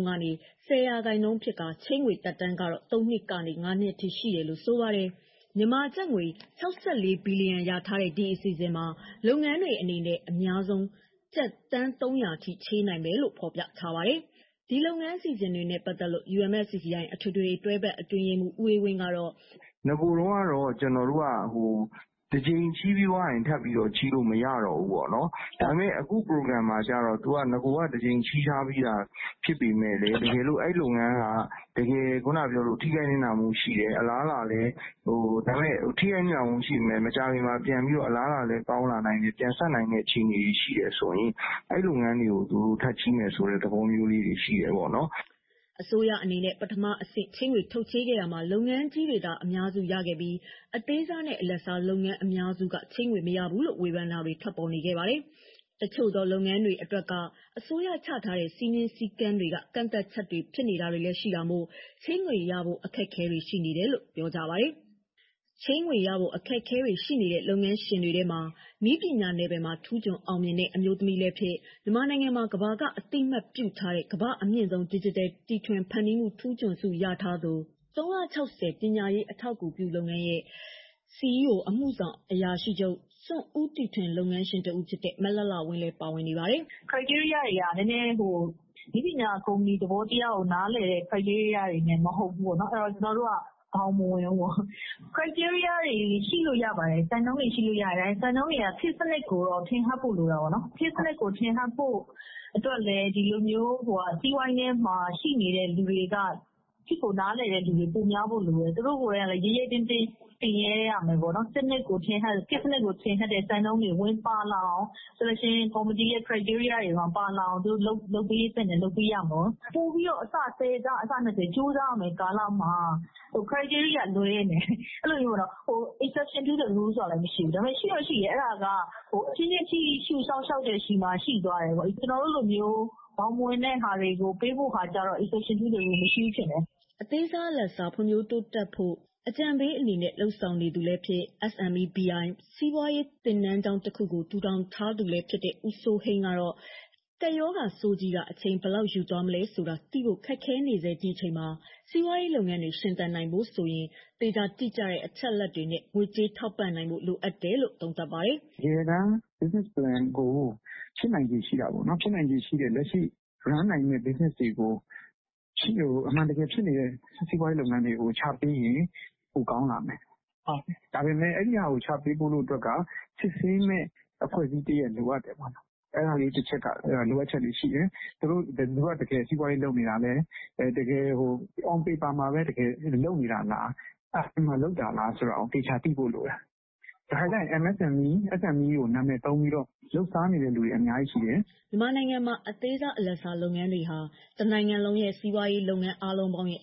10% ဖြစ်ကချေးငွေတက်တန်းကတော့3နှစ်ကနေ5နှစ်ထိရှိတယ်လို့ဆိုပါတယ်။မြန်မာကျပ်ငွေ64ဘီလီယံရထားတဲ့ဒီအစီအစဉ်မှာလုပ်ငန်းတွေအနေနဲ့အများဆုံးကျပ်တန်း300ထိချေးနိုင်မယ်လို့ဖော်ပြထားပါတယ်။ဒီလုပ်ငန်းအစီအစဉ်တွေနဲ့ပတ်သက်လို့ UMFCCI အထွေထွေတွဲဘက်အတွင်းရေးမှူးဦးအေးဝင်းကတော့ငကိုတော့ကတော့ကျွန်တော်တို့ကတစ်ချိန်ချီးပြီးသွားရင်ထပ်ပြီးတော့ချီးလို့မရတော့ဘူးပေါ့နော်ဒါပေမဲ့အခု program မှာကျတော့သူကငကိုကတစ်ချိန်ချီးထားပြီးတာဖြစ်ပေမဲ့လေတကယ်လို့အဲ့လုပ်ငန်းကတကယ်ခုနပြောလို့ထိခိုက်နေတာမှုရှိတယ်အလားလာလဲဒါပေမဲ့ထိခိုက်နေတာမှုရှိမယ်မကြခင်မှာပြန်ပြီးတော့အလားလာလဲကောင်းလာနိုင်တယ်ပြန်ဆက်နိုင်တဲ့အခြေအနေရှိတယ်ဆိုရင်အဲ့လုပ်ငန်းတွေကိုသူထပ်ချီးမယ်ဆိုတဲ့သဘောမျိုးလေးတွေရှိတယ်ပေါ့နော်အစိုးရအနေနဲ့ပထမအဆင့်ချင်းငွေထုတ်ချေးခဲ့တာမှာလုပ်ငန်းကြီးတွေသာအများစုရခဲ့ပြီးအသေးစားနဲ့အလတ်စားလုပ်ငန်းအများစုကချင်းငွေမရဘူးလို့ဝေဖန်တာတွေထွက်ပေါ်နေခဲ့ပါတယ်။တချို့သောလုပ်ငန်းတွေအတွက်ကအစိုးရချထားတဲ့စီမင်းစည်းကမ်းတွေကကန့်သက်ချက်တွေဖြစ်နေတာတွေလည်းရှိတာမို့ချင်းငွေရဖို့အခက်အခဲတွေရှိနေတယ်လို့ပြောကြပါတယ်။ချင်းငွေရဖို့အခက်အခဲတွေရှိနေတဲ့လုပ်ငန်းရှင်တွေထဲမှာနည်းပညာနယ်ပယ်မှာထူးချွန်အောင်မြင်တဲ့အမျိုးသမီးလည်းဖြစ်မြန်မာနိုင်ငံမှာကမ္ဘာကအသိမှတ်ပြုထားတဲ့ကမ္ဘာအမြင့်ဆုံး Digital တီထွင်ဖန်တီးမှုထူးချွန်ဆုရထားသူ360ပညာရေးအထောက်အကူပြုလုပ်ငန်းရဲ့ CEO အမှုဆောင်အရာရှိချုပ်စွန့်ဦးတီထွင်လုပ်ငန်းရှင်တဦးဖြစ်တဲ့မလှလှဝင်းလည်းပါဝင်နေပါတယ်။ criteria တွေကနည်းနည်းနည်းပညာကုမ္ပဏီသဘောတရားကိုနားလည်တဲ့ criteria တွေနဲ့မဟုတ်ဘူးပေါ့နော်အဲ့တော့ကျွန်တော်တို့ကဘောင်မဝင်ဘူးပေါ့ criteria တွေရှိလို့ရပါတယ်စံနှုန်းတွေရှိလို့ရတယ်စံနှုန်းတွေကဖြစ်စနစ်ကိုတော့ထင်ဟပ်ဖို့လိုတာပေါ့နော်ဖြစ်စနစ်ကိုထင်ဟပ်ဖို့အတွက်လည်းဒီလိုမျိုးစီးပွားရေးထဲမှာရှိနေတဲ့လူတွေကဖြစ်ကိုနားလည်တဲ့လူတွေပုံများဖို့လိုတယ်သူတို့ကိုယ်တိုင်လည်းရေးတင်းတင်းတင်ရဲရမယ်ပေါ့နော်စနစ်ကိုထင်ဟပ်ဖြစ်စနစ်ကိုထင်ဟပ်တဲ့စံနှုန်းတွေဝင်ပါလာအောင်ဆိုလို့ရှိရင်ကော်မတီရဲ့ criteria တွေမှာပါလာအောင်သူတို့လုပ်ပေးတဲ့နဲ့လုပ်ပေးရမှာပို့ပြီးတော့အစ10အစ20ကြိုးစားရမယ်ကာလမှာcriteria လွဲနေအဲ့လိုမျိုးတော့exception to the rule ဆိုတာလည်းမရှိဘူးဒါပေမဲ့ရှိတော့ရှိတယ်အဲ့ဒါကအချင်းချင်းရှူရှောက်ရှောက်တဲ့ရှိမှရှိသွားတယ်ပေါ့ကျွန်တော်တို့လိုမျိုးဘောင်မဝင်တဲ့ဟာတွေကိုပေးဖို့ခါကြတော့ exception to the rule မရှိဘူးဖြစ်တယ်အသေးစားလက်စားဖွံ့ဖြိုးတိုးတက်ဖို့အကြံပေးအနေနဲ့လှုပ်ဆောင်နေသူလည်းဖြစ် SMEBI စီးပွားရေးသင်တန်းကျောင်းတစ်ခုကိုထူထောင်ထားသူလည်းဖြစ်တဲ့ဦးစိုးဟိန်းကတော့ကပ်ရောဂါဆိုးကြီးကအချိန်ဘယ်လောက်ယူသွားမလဲဆိုတာသိဖို့ခက်ခဲနေစေဒီအချိန်မှာစီးပွားရေးလုပ်ငန်းတွေရှင်သန်နိုင်ဖို့ဆိုရင်တေချာတိကျတဲ့အချက်လက်တွေနဲ့ငွေကြေးထောက်ပံ့နိုင်ဖို့လိုအပ်တယ်လို့သုံးသပ်ပါတယ်။ရေက business plan ကိုဖြစ်နိုင်ခြေရှိတာပေါ့နော်ဖြစ်နိုင်ခြေရှိတဲ့လက်ရှိ run နိုင်တဲ့ business တွေကိုအမှန်တကယ်ဖြစ်နေတဲ့စီးပွားရေးလုပ်ငန်းတွေကိုချပေးရင်ပိုကောင်းလာမယ်။ဒါပေမဲ့အဲ့ဒီဟာကိုချပေးဖို့လို့အတွက်ကစစ်ဆေးမဲ့အဖွဲ့အစည်းတည်းရဲ့လိုအပ်တယ်ပေါ့နော်။အဲ့ဒါလေးတစ်ချက်ကလိုအပ်ချက်တွေရှိတယ်။သူတို့တကယ်စီးပွားရေးလုပ်နေတာလဲတကယ် on paper မှာပဲတကယ်လုပ်နေတာလားအဲ့မှာလုပ်တာလားဆိုတော့တေချာသိဖို့လိုတယ်။တခါကျရင် MSME ကိုနာမည်သုံးပြီးတော့လုပ်စားနေတဲ့လူတွေအများကြီးရှိတယ်။မြန်မာနိုင်ငံမှာအသေးစားအလတ်စားလုပ်ငန်းတွေဟာတနိုင်ငံလုံးရဲ့စီးပွားရေးလုပ်ငန်းအားလုံးပေါင်းရဲ့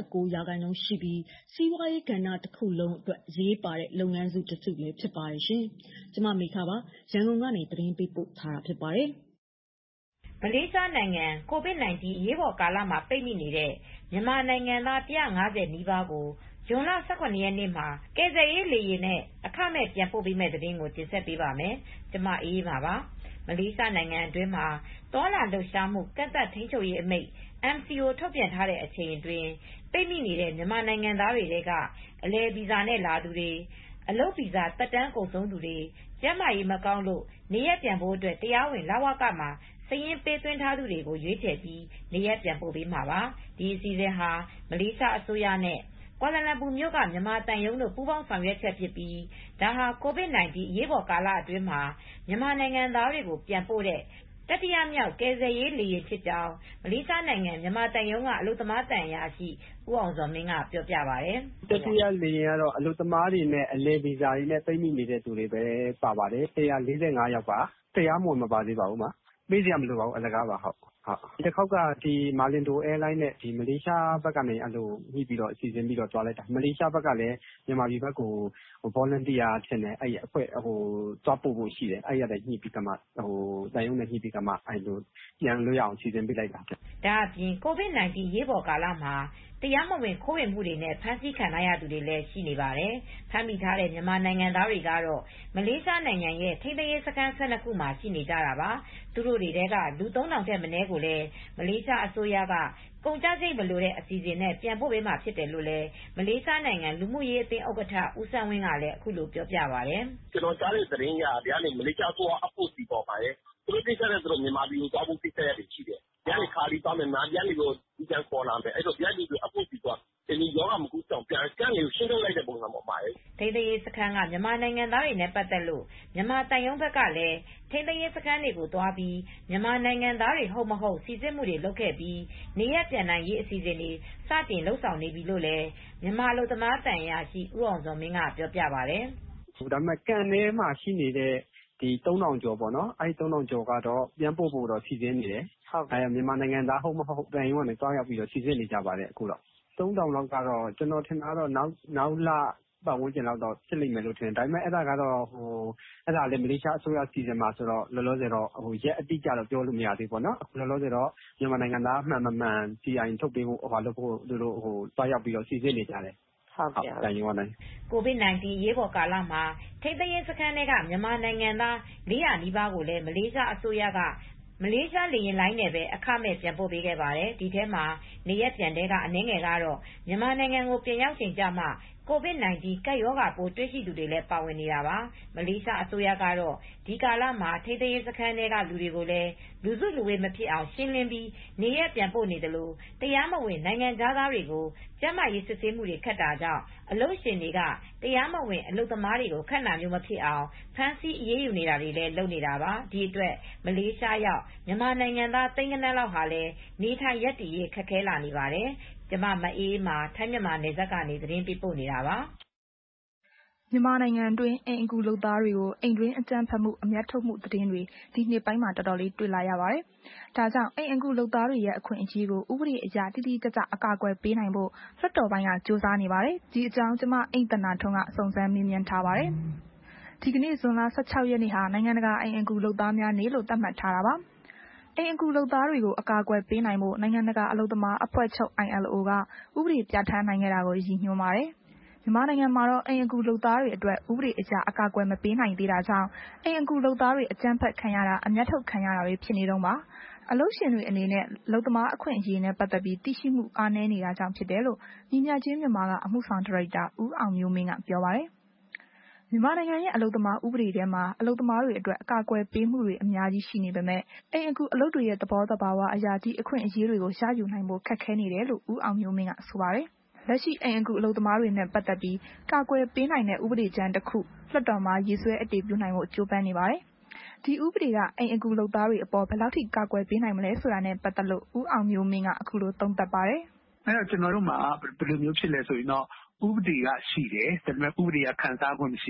69%ရှိပြီးစီးပွားရေးကဏ္ဍတစ်ခုလုံးအတွက်အရေးပါတဲ့လုပ်ငန်းစုတစ်စုလည်းဖြစ်ပါတယ်ရှင်။ကျွန်မမေခပါရန်ကုန်ကနေသတင်းပေးပို့ထားတာဖြစ်ပါတယ်။မလေးရှားနိုင်ငံ COVID-19 အရေးပေါ်ကာလမှာပိတ်မိနေတဲ့မြန်မာနိုင်ငံသား150နီးပါးကိုဇွန်လ18ရက်နေ့မှာကယ်ဆယ်ရေးလေယာဉ်နဲ့အခမဲ့ပြန်ပို့ပေးမယ့်သတင်းကိုတင်ဆက်ပေးပါမယ်။ကျွန်မအေးပါပါ။မလေးရှားနိုင်ငံအတွင်းမှာတောလာလှုပ်ရှားမှုကန့်သတ်ထိန်းချုပ်ရေးအမိန့် MCO ထုတ်ပြန်ထားတဲ့အချိန်အတွင်းပိတ်မိနေတဲ့မြန်မာနိုင်ငံသားတွေကအလည်ဗီဇာနဲ့လာသူတွေအလုပ်ဗီဇာတက်တန်းကုန်ဆုံးသူတွေကျန်းမာရေးမကောင်းလို့နေရပ်ပြန်ဖို့အတွက်တရားဝင်လဝကမှာစာရင်းပေးသွင်းထားသူတွေကိုရွေးချယ်ပြီးနေရပ်ပြန်ပို့ပေးမှာပါ။ဒီအစီအစဉ်ဟာမလေးရှားအစိုးရနဲ့ကွာလာလမ်ပူမြို့ကမြန်မာတန်ယုံတို့ပူးပေါင်းဆောင်ရွက်ချက်ဖြစ်ပြီးဒါဟာ COVID-19 အရေးပေါ်ကာလအတွင်းမှာမြန်မာနိုင်ငံသားတွေကိုပြန်ပို့တဲ့တတိယမြောက်ကယ်ဆယ်ရေးလေယာဉ်ဖြစ်ကြောင်းမလေးရှားနိုင်ငံမြန်မာတန်ယုံကအလုပ်သမားတန်အရာရှိဦးအောင်ဇော်မင်းကပြောပြပါတယ်။တတိယလေယာဉ်ကတော့အလုပ်သမားတွေနဲ့အလည်ဗီဇာတွေနဲ့ပိတ်မိနေတဲ့သူတွေပဲပါပါတယ်145ယောက်ပါတရားမဝင်မပါသေးပါဘူးမှာပေးစရာမလိုပါဘူးအလကားပါဟုတ်ဒီတစ်ခေါက်ကဒီမာလင်ဒိုအဲလိုင်းနဲ့ဒီမလေးရှားဘက်ကနေအဲ့လိုညှိပြီးတော့အစီအစဉ်ပြီးတော့တွားလိုက်တာမလေးရှားဘက်ကလည်းမြန်မာပြည်ဘက်ကိုvolunteer ထင်တယ်အဲ့အဖွဲ့တွားပို့ဖို့ရှိတယ်အဲ့ရတဲ့ညှိပြီးကမှတန်ရုံးနဲ့ညှိပြီးကမှအဲ့လိုပြန်လွှဲအောင်စီစဉ်ပေးလိုက်တာဒါအပြင် COVID-19 ရေးပေါ်ကာလမှာတရားမဝင်ခိုးဝင်မှုတွေနဲ့ဖမ်းဆီးခံရသူတွေလည်းရှိနေပါတယ်။ဖမ်းမိထားတဲ့မြန်မာနိုင်ငံသားတွေကတော့မလေးရှားနိုင်ငံရဲ့ထိန်းသိမ်းရေးစခန်း12ခုမှာရှိနေကြတာပါ။သူတို့တွေထဲကလူ3000ထက်မနည်းကိုလည်းမလေးရှားအစိုးရကကုန်ကျစရိတ်မလိုတဲ့အစီအစဉ်နဲ့ပြန်ပို့ပေးမှာဖြစ်တယ်လို့လည်းမလေးရှားနိုင်ငံလူမှုရေးအသင်းဥက္ကဋ္ဌဦးစန်းဝင်းကလည်းအခုလိုပြောပြပါတယ်။ကျွန်တော်ကြားတဲ့သတင်းရဒီကနေမလေးရှားအစိုးရအဖို့စီပေါ်ပါတယ်။သူတို့ကိစ္စနဲ့သူတို့မြန်မာပြည်ကိုသွားဖို့ကိစ္စရတယ်ရှိတယ်။ညနေခါလီသွားမယ်နားပြန်ပြီးတော့ဒီကံခေါ်လာမယ်။အဲ့တော့ပြန်ပြီးအဖို့စီသွားဒီရောဂါမကူးဆောင်ပြန်ကန်းကိုရှင်းထုတ်လိုက်တဲ့ပုံစံပေါ်မှာထိန်းသိမ်းရေးစခန်းကမြန်မာနိုင်ငံသားတွေနဲ့ပတ်သက်လို့မြန်မာတန်ယုံဘက်ကလည်းထိန်းသိမ်းရေးစခန်းတွေကိုသွားပြီးမြန်မာနိုင်ငံသားတွေဟုတ်မဟုတ်စီစစ်မှုတွေလုပ်ခဲ့ပြီးနေရပြန်နိုင်ရေးအစီအစဉ်တွေစတင်လှုပ်ဆောင်နေပြီလို့လည်းမြန်မာအလုပ်သမားတန်ရာရှိဦးအောင်စောမင်းကပြောပြပါတယ်။ဒါပေမဲ့ကန်ထဲမှာရှိနေတဲ့ဒီ3000ကျော်ပေါ့နော်အဲဒီ3000ကျော်ကတော့ပြန်ပို့ဖို့တော့စီစဉ်နေတယ်မြန်မာနိုင်ငံသားဟုတ်မဟုတ်တန်ရုံးကနေတွားရောက်ပြီးတော့စီစဉ်နေကြပါတယ်အခုတော့3000လောက်ကတော့ကျွန်တော်ထင်တာတော့နောက်လပတ်ဝန်းကျင်လောက်တော့ဖြစ်လိမ့်မယ်လို့ထင်တယ်ဒါပေမဲ့အဲ့ဒါကတော့အဲ့ဒါလည်းမလေးရှားအစိုးရစီစဉ်မှာဆိုတော့လောလောဆယ်တော့ရက်အတိအကျတော့ပြောလို့မရသေးဘူးပေါ့နော်အခုလောလောဆယ်တော့မြန်မာနိုင်ငံသားမှန်CI ထုတ်ပေးဖို့လုပ်ဖို့သူတို့တွားရောက်ပြီးတော့စီစဉ်နေကြတယ်ဟုတ်ကဲ့တန်ရုံးနဲ့ COVID-19 ရေးပေါ်ကာလမှာထိန်းသိမ်းရေးစခန်းတွေကမြန်မာနိုင်ငံသား400နီးပါးကိုလည်းမလေးရှားအစိုးရကမလေးရှားလေယာဉ်လိုင်းနဲ့ပဲအခမဲ့ပြန်ပို့ပေးခဲ့ပါတယ်။ဒီထဲမှာနေရက်ပြန်တဲ့ကအနည်းငယ်ကတော့မြန်မာနိုင်ငံကိုပြန်ရောက်ချိန်ကြမှ COVID-19 ကပ်ရောဂါပိုးတွေ့ရှိသူတွေလည်းပါဝင်နေတာပါ။မလေးရှားအစိုးရကတော့ဒီကာလမှာထိန်းသိမ်းရေးစခန်းတွေကလူတွေကိုလည်းလူစုလူဝေးမဖြစ်အောင်ရှင်းလင်းပြီးနေရက်ပြန်ပို့နေတယ်လို့တရားမဝင်နိုင်ငံသားတွေကိုကျန်းမာရေးစစ်ဆေးမှုတွေခတ်တာကြောင့်အလုပ်ရှင်တွေကတရားမဝင်အလုပ်သမားတွေကိုခန့်တာမျိုးမဖြစ်အောင်ဖမ်းဆီးအရေးယူနေတာတွေလည်းလုပ်နေတာပါ။ဒီအတွက်မလေးရှားရောက်မြန်မာနိုင်ငံသားသိန်းဂဏန်းလောက်ဟာလည်းနေထိုင်ရပ်တည်ရေးခက်ခဲလာနေပါတယ်။ကျမမအေးမှာထိုင်းမြန်မာနယ်စပ်ကနေသတင်းပေးပို့နေတာပါ။မြန်မာနိုင်ငံတွင်းအိမ်အကူလုပ်သားတွေကိုအိမ်တွင်းအကြမ်းဖက်မှုအမျက်ထုတ်မှုသတင်းတွေဒီနှစ်ပိုင်းမှာတော်တော်လေးတွေ့လာရပါတယ်။ဒါကြောင့်အိမ်အကူလုပ်သားတွေရဲ့အခွင့်အရေးကိုဥပဒေအရတိတိကျကျအကာအကွယ်ပေးနိုင်ဖို့လွှတ်တော်ပိုင်းကစူးစမ်းနေပါတယ်။ဒီအကြောင်းကျမအိမ်တနာထွန်းကစုံစမ်းမေးမြန်းထားပါတယ်။ဒီကနေ့ဇွန်လ16ရက်နေ့ဟာနိုင်ငံတကာအိမ်အကူလုပ်သားများနေ့လို့သတ်မှတ်ထားတာပါ။အိမ်အကူလုပ်သားတွေကိုအကာအကွယ်ပေးနိုင်ဖို့နိုင်ငံတကာအလုပ်သမားအဖွဲ့ချုပ် ILO ကဥပဒေပြဋ္ဌာန်းနိုင်ခဲ့တာကိုရည်ညွှန်းပါတယ်။မြန်မာနိုင်ငံမှာတော့အိမ်အကူလုပ်သားတွေအတွက်ဥပဒေအရအကာအကွယ်မပေးနိုင်သေးတာကြောင့်အိမ်အကူလုပ်သားတွေအကြမ်းဖက်ခံရတာအမျက်ထုတ်ခံရတာတွေဖြစ်နေတုန်းပါ။အလုပ်ရှင်တွေအနေနဲ့အလုပ်သမားအခွင့်အရေးနဲ့ပတ်သက်ပြီးသိရှိမှုအားနည်းနေတာကြောင့်ဖြစ်တယ်လို့ညီမျှခြင်းမြန်မာကအမှုဆောင်ဒါရိုက်တာဦးအောင်မျိုးမင်းကပြောပါတယ်။မြန်မာနိုင်ငံရဲ့အလုပ်သမားဥပဒေထဲမှာအလုပ်သမားတွေအတွက်အကာအကွယ်ပေးမှုတွေအများကြီးရှိနေပေမဲ့အိမ်အကူအလုပ်တွေရဲ့သဘောသဘာဝအရာဒီအခွင့်အရေးတွေကိုရယူနိုင်ဖို့ခက်ခဲနေတယ်လို့ဦးအောင်မျိုးမင်းကဆိုပါတယ်။လက်ရှိအိမ်အကူအလုပ်သမားတွေနဲ့ပတ်သက်ပြီးကာကွယ်ပေးနိုင်တဲ့ဥပဒေကြမ်းတစ်ခုလွှတ်တော်မှာရေးဆွဲအတည်ပြုနိုင်ဖို့ကြိုးပမ်းနေပါတယ်။ဒီဥပဒေကအိမ်အကူလုပ်သားတွေအပေါ်ဘယ်လောက်ထိကာကွယ်ပေးနိုင်မလဲဆိုတာနဲ့ပတ်သက်လို့ဦးအောင်မျိုးမင်းကအခုလိုသုံးသပ်ပါတယ်။အဲ့တော့ကျွန်တော်တို့မှာဘယ်လိုမျိုးဖြစ်လဲဆိုရင်တော့ဥပဒေကရှိတယ်ဒါပေမဲ့ဥပဒေကခန်းစားခွင့်မရှိဘူး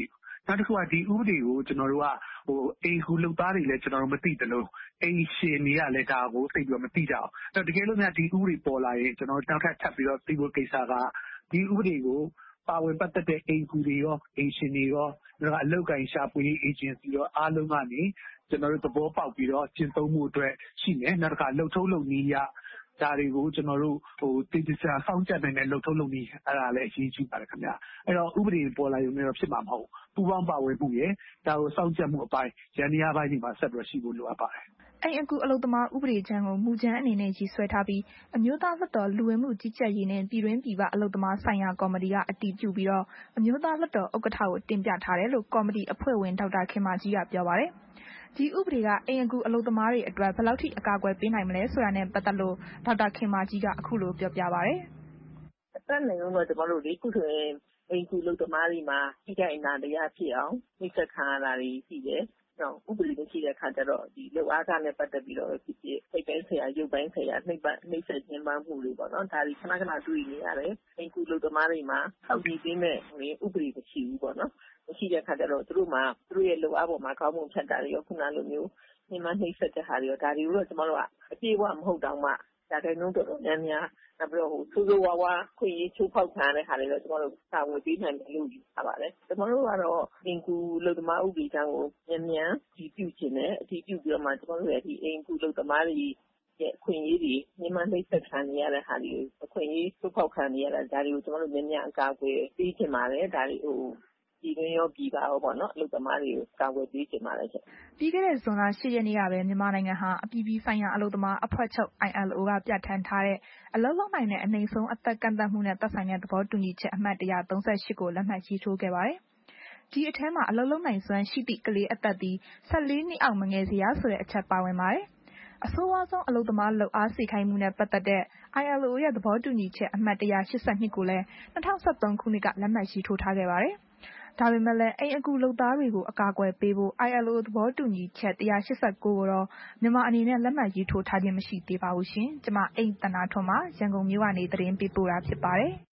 နောက်တစ်ခုကဒီဥပဒေကိုကျွန်တော်တို့ကအိမ်ကူလုပ်သားတွေလည်းကျွန်တော်တို့မသိသလိုအိမ်ရှင်တွေကလည်းဒါကိုသိပြီးတော့မသိကြအောင်အဲ့တော့တကယ်လို့များဒီဥပဒေပေါ်လာရင်ကျွန်တော်တို့နောက်ထပ်ထပ်ပြီးတော့သိဖို့ကိစ္စကဒီဥပဒေကိုပါဝင်ပတ်သက်တဲ့အိမ်ကူတွေရောအိမ်ရှင်တွေရောအလုပ်ကိုင်ရှာဖွေရေးအေဂျင်စီရောအားလုံးကနေကျွန်တော်တို့သဘောပေါက်ပြီးတော့ကျင့်သုံးမှုအတွက်ရှိမယ်နောက်တစ်ခါလှုပ်ထုံးလုပ်နည်းရဒါတွေကိုကျွန်တော်တို့တိကျစွာစောင့်ကြပ်နိုင်တဲ့လှုပ်ထုံးလုပ်နည်းအဲ့ဒါလည်းအရေးကြီးပါတယ်ခင်ဗျအဲ့တော့ဥပဒေပေါ်လာရုံနဲ့တော့ဖြစ်မှာမဟုတ်ပူးပေါင်းပါဝင်မှုရဲ့ဒါကိုစောင့်ကြပ်မှုအပိုင်းရန်ရာပိုင်းဒီမှာဆက်ပြီးရှိဖို့လိုအပ်ပါတယ်အိမ်အကူအလုပ်သမားဥပဒေကြမ်းကိုမူကြမ်းအနေနဲ့ရေးဆွဲထားပြီးအမျိုးသားလွှတ်တော်လူဝင်မှုကြီးကြပ်ရေးနဲ့ပြည်တွင်းပြည်ပအလုပ်သမားဆိုင်ရာကော်မတီကအတည်ပြုပြီးတော့အမျိုးသားလွှတ်တော်ဥက္ကဋ္ဌကိုတင်ပြထားတယ်လို့ကော်မတီအဖွဲ့ဝင်ဒေါက်တာခင်မာကြီးကပြောပါတယ်။ဒီဥပဒေကအိမ်အကူအလုပ်သမားတွေအတွက်ဘယ်လောက်ထိအကာအကွယ်ပေးနိုင်မလဲဆိုတာနဲ့ပတ်သက်လို့ဒေါက်တာခင်မာကြီးကအခုလိုပြောပြပါတယ်။အသက်နိုင်တော့ကျွန်တော်တို့ဒီခုဆိုရင်အိမ်ကူအလုပ်သမားတွေမှာထိခိုက်အနာတရားဖြစ်အောင်နှိစက်ခံရတာတွေရှိတယ်။ဥပဒေမရှိတဲ့အခါကျတော့ဒီလုပ်အားခနဲ့ပတ်သက်ပြီးတော့ဖြစ်ဖြစ်စိတ်ပိုင်းဆိုင်ရာရုပ်ပိုင်းဆိုင်ရာနှိစက်ညှဉ်းပန်းမှုတွေပေါ့နော်ဒါတွေခဏခဏတွေ့နေရတယ်အိမ်ကူလုပ်သမားတွေမှာအောက်ကြီးပေးမဲ့ဥပဒေမရှိဘူးပေါ့နော်မရှိတဲ့အခါကျတော့သူတို့ရဲ့လုပ်အားပေါ်မှာခေါင်းပုံဖြတ်တာတွေရောခုနလိုမျိုးညှဉ်းပန်းနှိစက်တဲ့ဟာတွေရောဒါတွေကိုတော့ကျွန်တော်တို့ကအပြေအဝမဟုတ်တော့မှဒါတိုင်းလုံးတော်တော်များများနောက်ပြီးတော့ဆိုးဆိုးဝါးဝါးခွင့်ရေးချိုးဖောက်ခံရတဲ့ဟာတွေတော့ကျွန်တော်တို့စာဝင်ပေးနိုင်တယ်လို့ယူဆပါတယ်ကျွန်တော်တို့ကတော့အင်ကူလုံသမားဥပဒေချမ်းကိုမြန်ဒီပြုခြင်းနဲ့အတည်ပြုပြီးတော့မှကျွန်တော်တို့ရဲ့ဒီအင်ကူလုံသမားတွေရဲ့အခွင့်အရေးတွေညမှန်နှိပ်စက်ခံနေရတဲ့ဟာတွေအခွင့်အရေးချိုးဖောက်ခံနေရတဲ့ဒါတွေကိုကျွန်တော်တို့မြန်အကာအကွယ်ပေးချင်ပါတယ်ဒါတွေပြည်တွင်းရောပြည်ပရောပေါ့နော်အလုပ်သမားတွေကိုကာကွယ်ပေးချင်ပါတယ်ရှင်။ပြီးခဲ့တဲ့ဇွန်လ 8 ရက်နေ့ကပဲမြန်မာနိုင်ငံဟာအပြည်ပြည်ဆိုင်ရာအလုပ်သမားအဖွဲ့ချုပ် ILO ကပြဋ္ဌာန်းထားတဲ့အလုပ်လုပ်နိုင်တဲ့အနိမ့်ဆုံးအသက်ကန့်သတ်မှုနဲ့သက်ဆိုင်တဲ့သဘောတူညီချက်အမှတ်138ကိုလက်မှတ်ရေးထိုးခဲ့ပါတယ်။ဒီအထဲမှာအလုပ်လုပ်နိုင်စွမ်းရှိသည့်ကလေးအသက်သည်14နှစ်အောက်မငယ်စေရဆိုတဲ့အချက်ပါဝင်ပါတယ်။အဆိုးဝါးဆုံးအလုပ်သမားလုပ်အားစေခိုင်းမှုနဲ့ပတ်သက်တဲ့ ILO ရဲ့သဘောတူညီချက်အမှတ်182ကိုလည်း2013ခုနှစ်ကလက်မှတ်ရေးထိုးထားခဲ့ပါတယ်။ဒါပေမဲ့လည်းအိမ်အကူလုပ်သားတွေကိုအကာအကွယ်ပေးဖို့ ILO သဘောတူညီချက်189ကိုတော့မြန်မာအနေနဲ့လက်မှတ်ရေးထိုးထားခြင်းမရှိသေးပါဘူးရှင်။ကျွန်မအိမ်သန္တာထွန်းပါရန်ကုန်မြို့ကနေသတင်းပေးပို့တာဖြစ်ပါတယ်။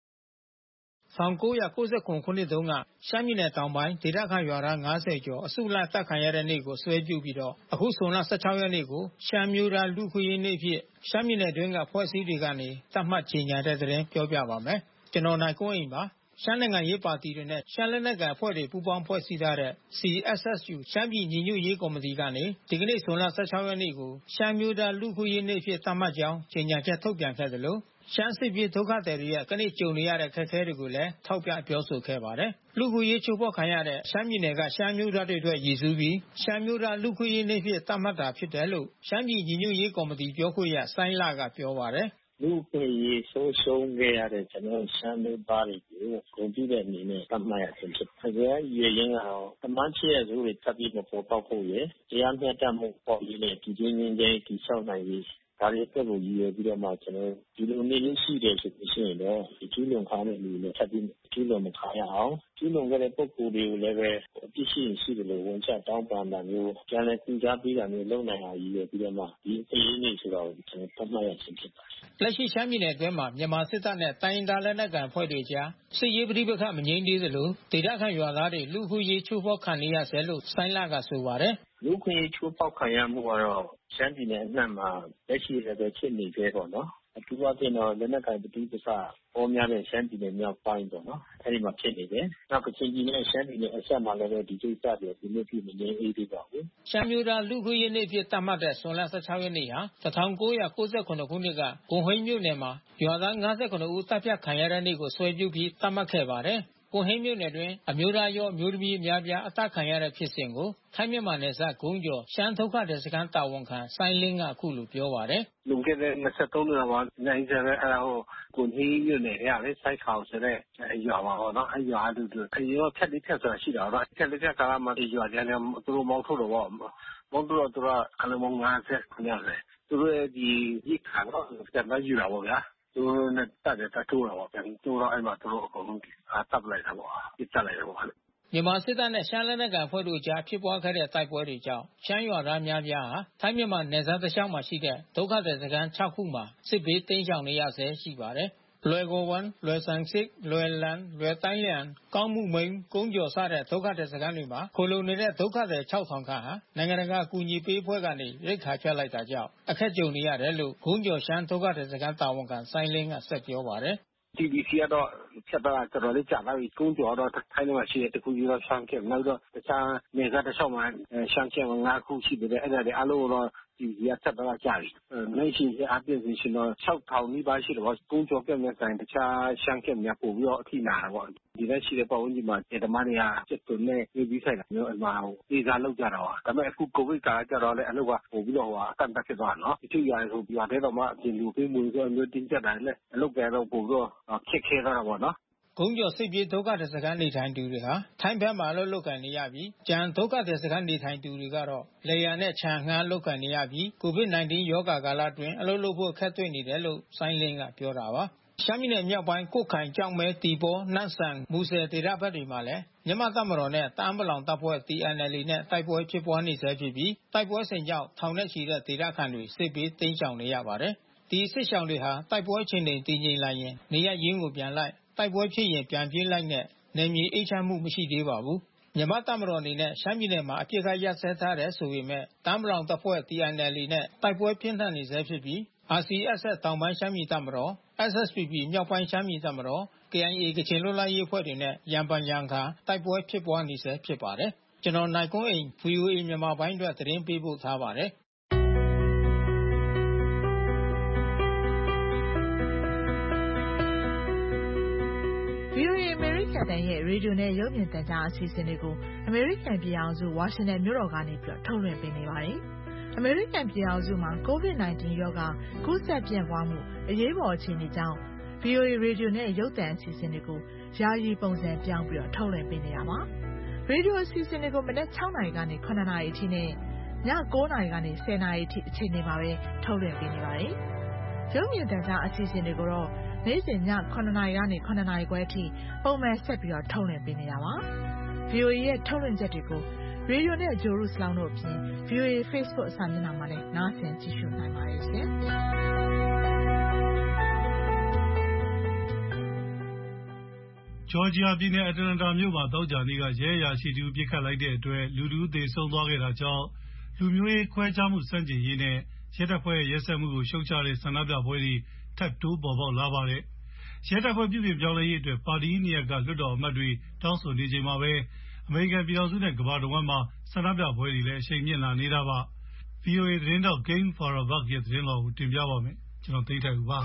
1999ခုနှစ်တုန်းကရှမ်းပြည်နယ်တောင်ပိုင်းဒေသခံရွာသား90ကျော်အစုလိုက်တပ်ခံရတဲ့နေ့ကိုဆွဲပြုပြီးတော့အခုဇွန်လ16ရက်နေ့ကိုရှမ်းမျိုးသားလူခွင့်ရေးနေ့ဖြစ်ရှမ်းပြည်နယ်တွင်းကဖွဲ့စည်းတွေကနေသတ်မှတ်ကြေညာတဲ့သတင်းပြောပြပါမယ်။ကျွန်တော်နိုင်ကွန်းအိမ်ပါရှမ်းနိုင်ငံရေးပါတီတွေနဲ့ရှမ်းလက်နက်ကိုင်အဖွဲ့တွေပူးပေါင်းဖွဲ့စည်းထားတဲ့ CSSU ရှမ်းပြည်ညီညွတ်ရေးကော်မတီကနေဒီကနေ့ဇွန်လ16ရက်နေ့ကိုရှမ်းမျိုးသားလူခွင့်ရေးနေ့ဖြစ်သတ်မှတ်ကြောင်းကြေညာချက်ထုတ်ပြန်ခဲ့တယ်လို့ရှမ်းစစ်ပြေးဒုက္ခသည်တွေရဲ့ကနေ့ကြုံနေရတဲ့ခက်ခဲတွေကိုလည်းထောက်ပြပြောဆိုခဲ့ပါတယ်။လူခွင့်ရေးချိုးဖောက်ခံရတဲ့ရှမ်းပြည်နယ်ကရှမ်းမျိုးသားတွေအတွက်ရည်စူးပြီးရှမ်းမျိုးသားလူခွင့်ရေးနေ့ဖြစ်သတ်မှတ်တာဖြစ်တယ်လို့ရှမ်းပြည်ညီညွတ်ရေးကော်မတီပြောခွင့်ရစိုင်းလကပြောပါတယ်လူ့အခွင့်အရေးဆုံးရှုံးခဲ့ရတဲ့ကျွန်တော်ရှမ်းမျိုးသားတွေကိုဂုဏ်ပြုတဲ့အနေနဲ့သတ်မှတ်ရခြင်းဖြစ်ပါတယ်။ရည်ရင်းကတော့တမန်ချရဲ့ဇိုးတွေထပ်ပြီးမပေါ်ပေါက်ဖို့ရယ်တရားမျှတမှုပေါ်ရေးနဲ့ပြည်တွင်းငြိမ်းချမ်းရေးတည်ဆောက်နိုင်ရေးဒါတွေအတွက်ကိုရည်ရွယ်ပြီးတော့မှကျွန်တော်ဒီလိုနေလို့ရှိတယ်ဆိုရင်တော့ဒီကျူးလွန်ခါတဲ့လူတွေထပ်ပြီးကျူးလွန်မခါရအောင်ကျူးလွန်ခဲ့တဲ့ပုဂ္ဂိုလ်တွေကိုလည်းပဲအပြစ်ရှိရင်ရှိတယ်လို့ဝန်ချတောင်းပန်တာမျိုးပြန်လည်ကူစားပေးတာမျိုးလုပ်နိုင်အောင်ရည်ရွယ်ပြီးတော့မှဒီအရေးကြီးဆိုတော့ကျွန်တော်သတ်မှတ်ရခြင်းဖြစ်ပါတယ်။လက်ရှိရှမ်းပြည်နယ်အတွင်းမှာမြန်မာစစ်တပ်နဲ့တိုင်းရင်းသားလက်နက်ကိုင်အဖွဲ့တွေကြားစစ်ရေးပဋိပက္ခမငြိမ်းသေးသလိုဒေသခံရွာသားတွေလူခွင့်ရေးချိုးဖောက်ခံနေရဆဲလို့စိုင်းလကဆိုပါတယ်။လူခွင့်ရေးချိုးဖောက်ခံရမှုကတော့ရှမ်းပြည်နယ်အနှံ့မှာလက်ရှိလည်းပဲဖြစ်နေသေးပေါ့နော်။အထူးအဖြင့်တော့လက်နက်ကိုင်ပဋိပက္ခပေါ်များတဲ့ရှမ်းပြည်နယ်မြောက်ပိုင်းပေါ့နော်။အဲဒီမှာဖြစ်နေတယ်။နောက်ကချင်ပြည်နယ်ရှမ်းပြည်နယ်အဆက်မှာလည်းဒီကိစ္စတွေဒီနေ့ပြည့်မငြိမ်းသေးပါဘူး။ရှမ်းမျိုးသားလူခွင့်ရေးနေ့ဖြစ်သတ်မှတ်တဲ့ဇွန်လ16ရက်နေ့ဟာ1998ခုနှစ်ကဂွန်ဟိန်းမြို့နယ်မှာရွာသား59ဦးတပ်ဖြတ်ခံရတဲ့နေ့ကိုဆွဲပြုပြီးသတ်မှတ်ခဲ့ပါတယ်။ကွန်ဟင်းမြို့နယ်တွင်အမျိုးသားရောအမျိုးသမီးအများပြားအသက်ခံရတဲ့ဖြစ်စဉ်ကိုထိုင်းမြန်မာနယ်စပ်ဂုံးကျော်ရှမ်းဒုက္ခသည်စခန်းတာဝန်ခံစိုင်းလင်းကအခုလိုပြောပါတယ်။လွန်ခဲ့တဲ့23နှစ်မှာနိုင်ကြတဲ့ကွန်ဟင်းမြို့နယ်ကလေစိုက်ခေါင်ဆိုတဲ့ရွာပါတော့အဲရွာလူတွေအရင်ကဖြတ်လေးဖြတ်ဆိုတာရှိတာတော့ဖြတ်လေးဖြတ်ကမှဒီရွာကျန်တယ်သူတို့မောင်းထုတ်တော့မောင်းထုတ်တော့သူကအလုံး50ခဏလေသူတို့ဒီရိခါတော့ပြန်မယူတာပေါ့ဗျာသူနဲ့တက်တယ်တိုးတာပေါ့ပြန်တိုးတော့အဲ့မှာသူတို့အကုန်လုံးတပ်လိုက်တာပေါ့ပြစ်တက်လိုက်တယ်ပေါ့မြန်မာစစ်တပ်နဲ့ရှမ်းလက်နက်ကိုင်အဖွဲ့တို့ကြားဖြစ်ပွားခဲ့တဲ့တိုက်ပွဲတွေကြောင့်ရှမ်းရွာသားများပြားဟာထိုင်းမြန်မာနယ်စပ်တစ်လျှောက်မှာရှိတဲ့ဒုက္ခသည်စခန်း6ခုမှာစစ်ဘေးတိမ်းရှောင်နေရဆဲရှိပါတယ်။လွယ်ကိုဝန်လွယ်ဆန်စစ်လွယ်လန်လွယ်တိုင်းလျံကောင်းမှုမိန်ကုန်းကျော်စတဲ့ဒုက္ခသည်စခန်းတွေမှာခိုလုံနေတဲ့ဒုက္ခသည် 6,000 ခန့်ဟာနိုင်ငံတကာအကူအညီပေးအဖွဲ့ကနေရိက္ခာဖြတ်လိုက်တာကြောင့်အခက်ကြုံနေရတယ်လို့ကုန်းကျော်ရှမ်းဒုက္ခသည်စခန်းတာဝန်ခံစိုင်းလင်းကဆက်ပြောပါတယ် TBC ကတော့ဖြတ်တာတော်တော်လေးကြာလာပြီကုန်းကျော်တော့ထိုင်းမှာရှိတဲ့တခုကြီးတော့ရှမ်းကက်နောက်တော့တခြားနေကတစ်လျှောက်မှာရှမ်းကက်9ခုရှိတယ်အဲ့ဒါတွေအလုံးတော့ဒီကဆက်တော့ကြာပြီနိုင်ရှိအပြင်ရှင်တော့ 6,000 နီးပါးရှိတယ်ပေါ့ကုန်းကျော်ကက်နဲ့ဆိုင်တခြားရှမ်းကက်များပို့ပြီးတော့အထိနာတာပေါ့ဒီလက်ရှိတဲ့ပတ်ဝန်းကျင်မှာဓမ္မတွေကစစ်တုံးနဲ့နေပြီးဆိုင်တာမျိုးအမှားအေးစားလောက်ကြတော့ဒါပေမဲ့အခုကိုဗစ်ကာကြတော့လည်းအလုပ်ကပို့ပြီးတော့အကန့်အသတ်ဖြစ်သွားနော်ဒီလိုရတယ်ဆိုပြတဲ့တော့မှအပြင်လူပေးမှုဆိုအမျိုးတင်းကျပ်တယ်လေအလုပ်ကတော့ပို့ပြီးတော့ခက်ခဲသွားတာပေါ့နော်ကုန်းကျော်စစ်ပြေးဒုက္ခသည်စခန်းနေထိုင်သူတွေဟာထိုင်းဘက်မှာအလုပ်လုပ်ကိုင်နေရပြီးကြံဒုက္ခသည်စခန်းနေထိုင်သူတွေကတော့လေယာဉ်နဲ့ခြံငှားလုပ်ကိုင်နေရပြီး COVID-19 ရောဂါကာလအတွင်းအလုပ်လုပ်ဖို့အခက်တွေ့နေတယ်လို့စိုင်းလင်းကပြောတာပါရှမ်းပြည်နယ်မြောက်ပိုင်းကွတ်ခိုင်ကြောက်မဲတီပေါ်နန့်ဆန်မူဆယ်ဒေသဘက်တွေမှာလည်းမြန်မာတပ်မတော်နဲ့တအာင်းပလောင်တပ်ဖွဲ့ TNLA နဲ့တိုက်ပွဲဖြစ်ပွားနေဆဲဖြစ်ပြီးတိုက်ပွဲစဉ်ကြောင့်ထောင်နဲ့ချီတဲ့ဒေသခံတွေစစ်ဘေးတိမ်းရှောင်နေရပါတယ်ဒီစစ်ရှောင်တွေဟာတိုက်ပွဲချင်းတွေတည်ငြိမ်လာရင်နေရရင်းကိုပြန်လိုက်တိုက်ပွဲဖြစ်ရင်ပြန်ပြေးလိုက်နဲ့နေမြေအိတ်ချမှုမရှိသေးပါဘူးမြန်မာတပ်မတော်အနေနဲ့ရှမ်းပြည်နယ်မှာအပြစ်ခတ်ရပ်စဲထားတယ်ဆိုပေမဲ့တအာင်းပလောင်တပ်ဖွဲ့ TNLA နဲ့တိုက်ပွဲပြင်းထန်နေဆဲဖြစ်ပြီးRCSS တောင်ပိုင်းရှမ်းပြည်တပ်မတော် SSPP မြောက်ပိုင်းရှမ်းပြည်တပ်မတော် KIA ကချင်လွတ်လပ်ရေးအဖွဲ့တွေနဲ့ရံပန်ရံခါတိုက်ပွဲဖြစ်ပွားနေဆဲဖြစ်ပါတယ်ကျွန်တော်နိုင်ကွန်းအိန် VOA မြန်မာပိုင်းအတွက်သတင်းပေးပို့ထားပါတယ် VOA အမေရိကန်တန်ရဲ့ရေဒီယိုနဲ့ရုပ်မြင်သံကြားအစီအစဉ်တွေကိုအမေရိကန်ပြည်အောင်စုဝါရှင်တန်မြို့တော်ကနေထုတ်လွှင့်ပေးနေပါတယ်အမေရိကန်ပြည်အောင်စုမှာ COVID-19 ရောဂါကူးစက်ပြန့်ပွားမှုအရေးပေါ်အခြေအနေကြောင့် VOA ရေဒီယိုနဲ့ရုပ်သံအစီအစဉ်တွေကိုယာယီပုံစံပြောင်းပြီးထုတ်လွှင့်ပေးနေတာပါရေဒီယိုအစီအစဉ်တွေကိုမနက် 6 နာရီကနေ 9 နာရီအထိနဲ့ည 9 နာရီကနေ 10 နာရီအထိအချိန်တွေမှာပဲထုတ်လွှင့်ပေးနေပါတယ်ရုပ်မြင်သံကြားအစီအစဉ်တွေကိုတော့နေ့စဉ်ည 9 နာရီကနေ 9 နာရီခွဲအထိပုံမှန်ဆက်ပြီးထုတ်လွှင့်ပေးနေတာပါ VOA ရဲ့ထုတ်လွှင့်ချက်တွေကိုရေဒီယိုနဲ့ဂျိုရုစလောင်းတို့အပြင် VOA Facebook စာမျက်နှာမှာလည်းနားဆင်ကြည့်ရှုနိုင်ပါတယ်ရှင်။ဂျော်ဂျီယာပြည်နယ်အတ္တလန်တာမြို့မှာသောကြာနေ့ကရဲအရာရှိတူပစ်ခတ်လိုက်တဲ့အတွက်လူထုသေဆုံးသွားခဲ့တာကြောင့်လူမျိုးရေးခွဲခြားမှုစန့်ကျင်ရေးနဲ့ရဲတပ်ဖွဲ့ရဲစက်မှုကိုရှုတ်ချတဲ့ဆန္ဒပြပွဲတွေထပ်တိုးပေါ်ပေါက်လာပါတယ်။ရဲတပ်ဖွဲ့ပြုပြင်ပြောင်းလဲရေးအတွက်ပါတီနှစ်ရပ်ကလွှတ်တော်အမတ်တွေတောင်းဆိုနေချိန်မှာပဲအမေရိကန်ပြည်ထောင်စုနဲ့ကမ္ဘာတစ်ဝန်းမှာဆန္ဒပြပွဲတွေလည်းအရှိန်မြင့်လာနေတာပါ။ VOA သတင်းတောက် Game Farabak ရဲ့သတင်းတော်ကိုတင်ပြပါမယ်။ကျွန်တော်သိထိုက်ဦးပါ။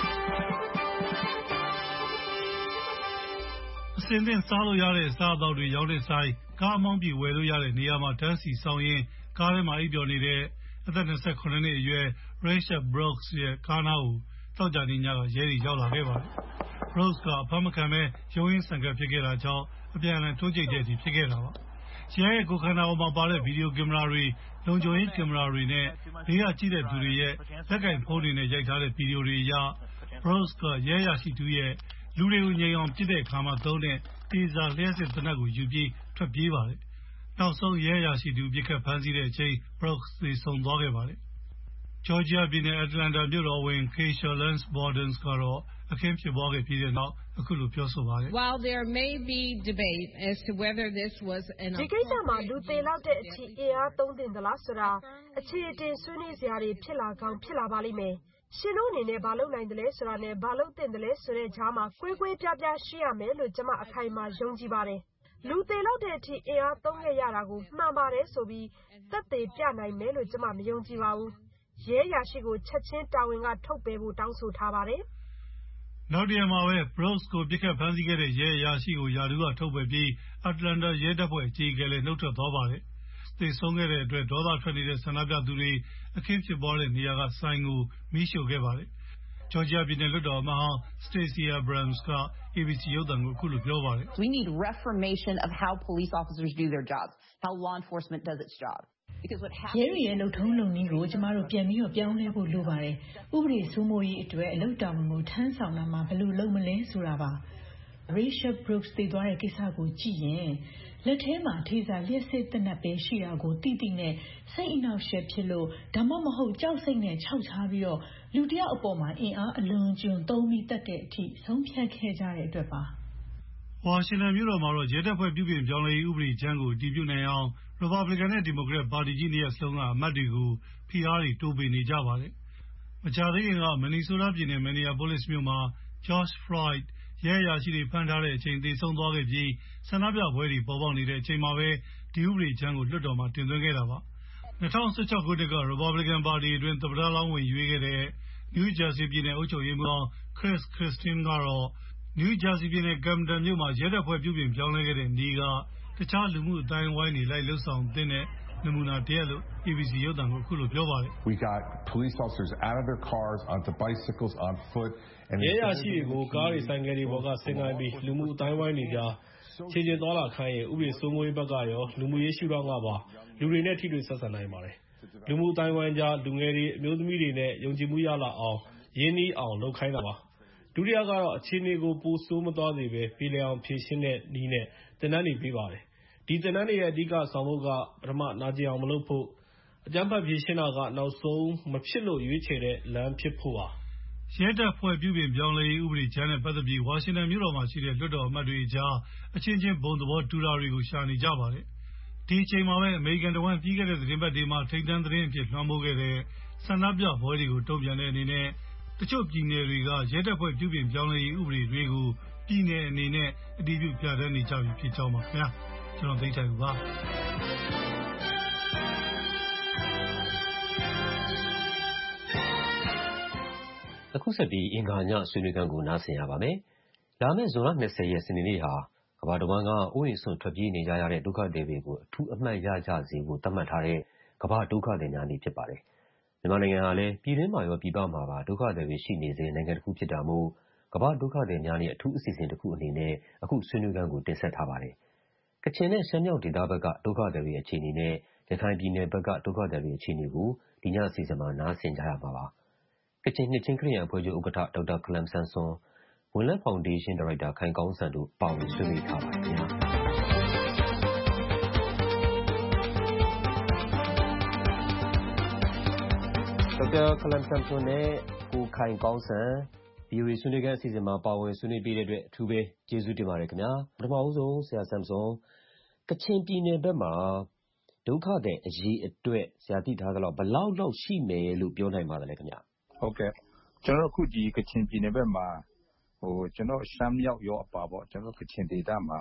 အစင်းသင့်စားလို့ရတဲ့အစားအသောက်တွေရောင်းတဲ့ဆိုင်ကားအမောင်းပြေဝယ်လို့ရတဲ့နေရာမှာတန်းစီဆောင်ရင်းကားထဲမှာအိပ်ပျော်နေတဲ့အသက်28နှစ်အရွယ် Rachel Brooks ရဲ့ကားနားကိုသောကြာနေ့ညကရဲတွေရောက်လာခဲ့ပါတယ်။ Brooks ကအဖမ်းမခံပဲရုန်းရင်းဆန်ခတ်ဖြစ်ခဲ့တာကြောင့်အပြန်အလှန်တွန်းကြိတ်တဲ့အထိဖြစ်ခဲ့တာပါ။ရဲရဲ့ကိုယ်ခန္ဓာပေါ်မှာပါတဲ့ဗီဒီယိုကင်မရာတွေလုံခြုံရေးကင်မရာတွေနဲ့ဘေးကကြည့်တဲ့သူတွေရဲ့လက်ကင်ဖုန်းတွေနဲ့ရိုက်ထားတဲ့ဗီဒီယိုတွေအရ Brooks ကရဲရရှိသူရဲ့လူတွေကိုငြိမ်အောင်ပစ်တဲ့အခါမှာသုံးတဲ့တေဇာလျှက်စစ်သေနတ်ကိုယူပြီးထွက်ပြေးပါတယ်။နောက်ဆုံးရဲရရှိသူပစ်ခတ်ဖမ်းဆီးတဲ့အချိန် Brooks သေဆုံးသွားခဲ့ပါတယ်။ဂျော်ဂျီယာပြည်နယ်အတ္တလန်တာမြို့တော်ဝန် Keisha Lance Bottoms ကတော့အခင်းဖြစ်ပွားခဲ့ပြီးတဲ့နောက်အခုလိုပြောဆိုပါတယ်။ While there may be debate as to whether this was an ဒီကိစ္စမှာလူသေလောက်တဲ့အထိအင်အားသုံးသင့်သလားဆိုတာအခြေအတင်ဆွေးနွေးစရာတွေဖြစ်လာကောင်းဖြစ်လာပါလိမ့်မယ်။ရှင်တို့အနေနဲ့ဘာလုပ်နိုင်သလဲဆိုတာနဲ့ဘာလုပ်သင့်တယ်လဲဆိုတဲ့ကြားမှာကွဲကွဲပြားပြားရှိရမယ်လို့ကျွန်မအခိုင်အမာယုံကြည်ပါတယ်။လူသေလောက်တဲ့အထိအင်အားသုံးခဲ့ရတာကိုမှန်ပါတယ်ဆိုပြီးသက်သေပြနိုင်မယ်လို့ကျွန်မမယုံကြည်ပါဘူး။ရဲအရာရှိကိုချက်ချင်းတာဝန်ကထုတ်ပယ်ဖို့တောင်းဆိုထားပါတယ်။နောက်တရက်မှာပဲ Brooks ကိုပစ်ခတ်ဖမ်းဆီးခဲ့တဲ့ရဲအရာရှိကိုယာဒူးကထုတ်ပယ်ပြီးအတ္တလန်တာရဲတပ်ဖွဲ့အကြီးအကဲလည်းနှုတ်ထွက်သွားပါတယ်။သေဆုံးခဲ့တဲ့အတွက်ဒေါသထွက်နေတဲ့ဆန္ဒပြသူတွေအခင်းဖြစ်ပွားတဲ့နေရာကဆိုင်ကိုမီးရှို့ခဲ့ပါတယ်။ဂျော်ဂျီယာပြည်နယ်လွှတ်တော်အမတ်ဟောင်း Stacey Abrams က ABC ရုပ်သံကိုအခုလိုပြောပါတယ်။ We need reformation of how police officers do their jobs, how law enforcement does its job. ရဲတွေရဲ့လုပ်ထုံးလုပ်နည်းကိုကျမတို့ပြန်ပြီးပြောင်းလဲဖို့လိုပါတယ်။ဥပဒေစိုးမိုးရေးအတွက်အလုပ်တာဝန်ကိုထမ်းဆောင်တာမှာဘယ်လိုလုပ်မလဲဆိုတာပါ။ Rachel Brooks သေသွားတဲ့ကိစ္စကိုကြည့်ရင်လက်ထဲမှာထေစာလျှက်စစ်သေနတ်ပဲရှိတာကိုသိသိနဲ့စိတ်အနှောက်အယှက်ဖြစ်လို့ဒါမှမဟုတ်ကြောက်စိတ်နဲ့ခြောက်ခြားပြီးတော့လူတစ်ယောက်အပေါ်မှာအင်အားအလွန်အကျွံသုံးပြီးတတ်တဲ့အထိဆုံးဖြတ်ခဲ့ကြတဲ့အတွက်ပါ။ဝါရှင်တန်မြို့တော်မှာတော့ရဲတပ်ဖွဲ့ပြုပြင်ပြောင်းလဲရေးဥပဒေကြမ်းကိုအတည်ပြုနိုင်အောင် Republican နဲ့ Democrat ပါတီကြီးနှစ်ရပ်စလုံးကအမတ်တွေကိုဖိအားတွေတိုးပေးနေကြပါတယ်။မကြာသေးခင်က Minnesota ပြည်နယ် Minneapolis မြို့မှာ George Floyd ရဲအရာရှိတွေဖမ်းထားတဲ့အချိန်သေဆုံးသွားခဲ့ပြီးဆန္ဒပြပွဲတွေပေါ်ပေါက်နေတဲ့အချိန်မှာပဲဒီဥပဒေကြမ်းကိုလွှတ်တော်မှာတင်သွင်းခဲ့တာပါ။2016 ခုနှစ်က Republican ပါတီအတွင်းသမ္မတလောင်းဝင်ရွေးခဲ့တဲ့ New Jersey ပြည်နယ်အုပ်ချုပ်ရေးမှူးဟောင်း Chris Christie ကတော့ New Jersey ပြည်နယ် Camden မြို့မှာရဲတပ်ဖွဲ့ပြုပြင်ပြောင်းလဲခဲ့တဲ့နည်းကတခြားလူမှုအတိုင်းအဝိုင်းတွေလိုက်လုပ်ဆောင်သင့်တဲ့နမူနာတရပ်လို့ ABC ရုပ်သံကိုအခုလိုပြောပါတယ်။ We got police officers out of their cars onto bicycles on foot and ရဲအရာရှိတွေကိုကားတွေဆိုင်ကယ်တွေပေါ်ကဆင်းခိုင်းပြီးလူမှုအတိုင်းဝိုင်းတွေကြားခြေကျင်သွားလာခိုင်းရင်ဥပဒေစိုးမိုးရေးဘက်ကရောလူမှုရေးရှုထောင့်ကပါလူတွေနဲ့ထိတွေ့ဆက်ဆံနိုင်ပါတယ်။လူမှုအတိုင်းဝိုင်းကြားလူငယ်တွေအမျိုးသမီးတွေနဲ့ယုံကြည်မှုရလာအောင်ရင်းနှီးအောင်လုပ်ခိုင်းတာပါ။ဒုတိယကတော့အခြေအနေကိုပိုဆိုးမသွားစေဘဲပြေလည်အောင်ဖြေရှင်းတဲ့နည်းနဲ့သင်တန်းတွေပေးပါတယ်။ဒီသင်တန်းတွေရဲ့အဓိကဆောင်ပုဒ်ကပထမနာကျင်အောင်မလုပ်ဖို့အကြမ်းဖက်ဖြေရှင်းတာကနောက်ဆုံးမဖြစ်လို့ရွေးချယ်တဲ့လမ်းဖြစ်ဖို့ပါ။ရဲတပ်ဖွဲ့ပြုပြင်ပြောင်းလဲရေးဥပဒေကြမ်းနဲ့ပတ်သက်ပြီးဝါရှင်တန်မြို့တော်မှာရှိတဲ့လွှတ်တော်အမတ်တွေကြားအချင်းချင်းဘုံသဘောတူတာတွေကိုရှာနေကြပါတယ်။ဒီအချိန်မှာပဲအမေရိကန်တဝန်းပြီးခဲ့တဲ့သတင်းပတ်တွေမှာထိပ်တန်းသတင်းအဖြစ်လွှမ်းမိုးခဲ့တဲ့ဆန္ဒပြပွဲတွေကိုတုံ့ပြန်တဲ့အနေနဲ့တချို့ပြည်နယ်တွေကရဲတပ်ဖွဲ့ပြုပြင်ပြောင်းလဲရေးဥပဒေတွေကိုပြည်နယ်အနေနဲ့အတည်ပြုပြဋ္ဌာန်းနေကြပြီဖြစ်ကြောင်းပါခင်ဗျာ။ကျွန်တော်သိထိုင်ပါအခုဆက်ပြီးအင်္ဂါညဆွေးနွေးခန်းကိုနားဆင်ရပါမယ်။လာမယ့်ဇွန်လ20ရက်စနေနေ့ဟာကမ္ဘာတစ်ဝန်းကအိုးအိမ်စွန့်ထွက်ပြေးနေကြရတဲ့ဒုက္ခသည်တွေကိုအထူးအမှတ်ရကြစေဖို့သတ်မှတ်ထားတဲ့ကမ္ဘာဒုက္ခသည်များနေ့ဖြစ်ပါတယ်။မြန်မာနိုင်ငံဟာလည်းပြည်တွင်းမှာရောပြည်ပမှာပါဒုက္ခသည်တွေရှိနေစေနိုင်ငံတစ်ခုဖြစ်တာမို့ကမ္ဘာဒုက္ခသည်များနေ့အထူးအစီအစဉ်တစ်ခုအနေနဲ့အခုဆွေးနွေးခန်းကိုတင်ဆက်ထားပါတယ်။ကချင်နဲ့ရှမ်းမြောက်ဒေသဘက်ကဒုက္ခသည်တွေအခြေအနေနဲ့ရခိုင်ပြည်နယ်ဘက်ကဒုက္ခသည်တွေအခြေအနေကိုဒီညအစီအစဉ်မှာနားဆင်ကြရမှာပါ။ကချင်နှစ်ချင်းခရစ်ယာန်အဖွဲ့ချုပ်ဥက္ကဋ္ဌဒေါက်တာခလမ်ဆန်ဆွန်၊ဝန်လက်ဖောင်ဒေးရှင်းဒါရိုက်တာခိုင်ကောင်းစံတို့ပါဝင်ဆွေးနွေးထားပါတယ်ခင်ဗျာ။ဒေါက်တာခလမ်ဆန်ဆွန်နဲ့ကိုခိုင်ကောင်းစံ VOA ဆွေးနွေးခန်းအစီအစဉ်မှာပါဝင်ဆွေးနွေးပေးတဲ့အတွက်အထူးပဲကျေးဇူးတင်ပါတယ်ခင်ဗျာ။ပထမဦးဆုံးဆရာဆမ်ဆွန်ကချင်ပြည်နယ်ဘက်မှာဒုက္ခသည်အရေးအတွက်ဆရာသိထားသလောက်ဘယ်လောက်လောက်ရှိမယ်လို့ပြောနိုင်ပါသလဲခင်ဗျာ။ဟုတ်ကဲ့ကျွန်တော်အခုဒီကချင်ပြည်နယ်ဘက်မှာကျွန်တော်ရှမ်းမြောက်ရောအပါပေါ့ကျွန်တော်ကချင်ဒေသမှာ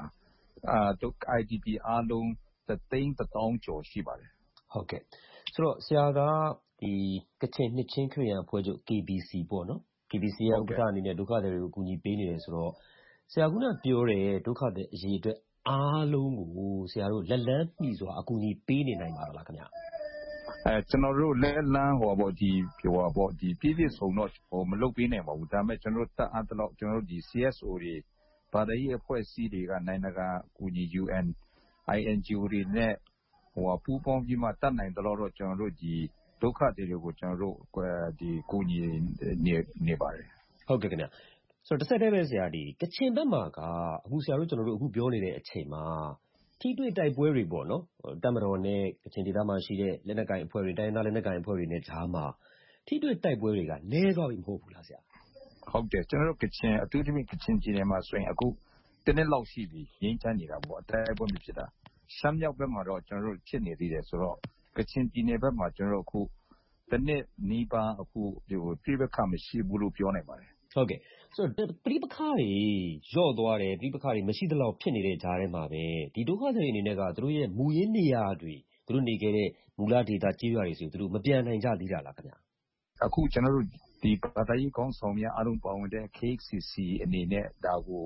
IDP အားလုံး1,10,000 ကျော်ရှိပါတယ်ဟုတ်ကဲ့ဆိုတော့ဆရာကဒီကချင်နှစ်ချင်းခရစ်ယာန်အဖွဲ့ချုပ် KBC ပေါ့နော် KBC ရဲ့ဥက္ကဋ္ဌအနေနဲ့ဒုက္ခသည်တွေကိုအကူအညီပေးနေတယ်ဆိုတော့ဆရာကပြောတဲ့ဒုက္ခသည်အရေးအတွက်အားလုံးကိုဆရာတို့လက်လန်းမီစွာအကူအညီပေးနေနိုင်ပါလားခင်ဗျာကျွန်တော်တို့လက်လန်းဒီပြည့်ပြည့်စုံတော့မလုပ်ပေးနိုင်ပါဘူးဒါပေမဲ့ကျွန်တော်တို့တအားတလောက်ကျွန်တော်တို့ဒီ CSO တွေဘာသာရေးအဖွဲ့အစည်းတွေကနိုင်ငံတကာအကူအညီ UN INGO တွေနဲ့ပူးပေါင်းပြီးမှတတ်နိုင်တယ်လို့ကျွန်တော်တို့ဒီဒုက္ခသည်တွေကိုကျွန်တော်တို့ဒီကူညီနေပါတယ်ဟုတ်ကဲ့ခင်ဗျဆိုတော့တစ်ဆက်တည်းပဲဆရာဒီကချင်ဘက်မှာကအခုဆရာတို့ကျွန်တော်တို့အခုပြောနေတဲ့အချိန်မှာထိတွေ့တိုက်ပွဲတွေပေါ့နော်တပ်မတော်နဲ့ကချင်ဒေသမှာရှိတဲ့လက်နက်ကိုင်အဖွဲ့တွေတိုင်းဒေသလက်နက်ကိုင်အဖွဲ့တွေနဲ့ဂျားမှာထိတွေ့တိုက်ပွဲတွေကနည်းသွားပြီမဟုတ်ဘူးလားဆရာဟုတ်တယ်ကျွန်တော်တို့ကချင်အထူးသဖြင့်ကချင်ပြည်နယ်မှာဆိုရင်အခုတနည်းလောက်ရှိပြီငြိမ်းချမ်းနေတာပေါ့တိုက်ပွဲမဖြစ်တာရှမ်းမြောက်ဘက်မှာတော့ကျွန်တော်တို့ဖြစ်နေသေးတယ်ဆိုတော့ကချင်ပြည်နယ်ဘက်မှာကျွန်တော်တို့အခုတနည်းနီးပါးအခုပြိပခါမရှိဘူးလို့ပြောနိုင်ပါတယ်ဟုတ်ကဲ့ဆိုတော့ပြိပခါတွေလျော့သွားတယ်ပြိပခါတွေမရှိသလောက်ဖြစ်နေတဲ့ဂျားထဲမှာပဲဒီဒုက္ခသည်တွေအနေနဲ့ကသူတို့ရဲ့မူရင်းနေရာတွေသူတို့နေခဲ့တဲ့မူလဒေသကြေးရွာတွေဆိုသူတို့မပြန်နိုင်ကြသေးတာလားခင်ဗျာအခုကျွန်တော်တို့ဒီဘာသာရေးကောင်းဆောင်များအားလုံးပါဝင်တဲ့ KHCC အနေနဲ့ဒါကို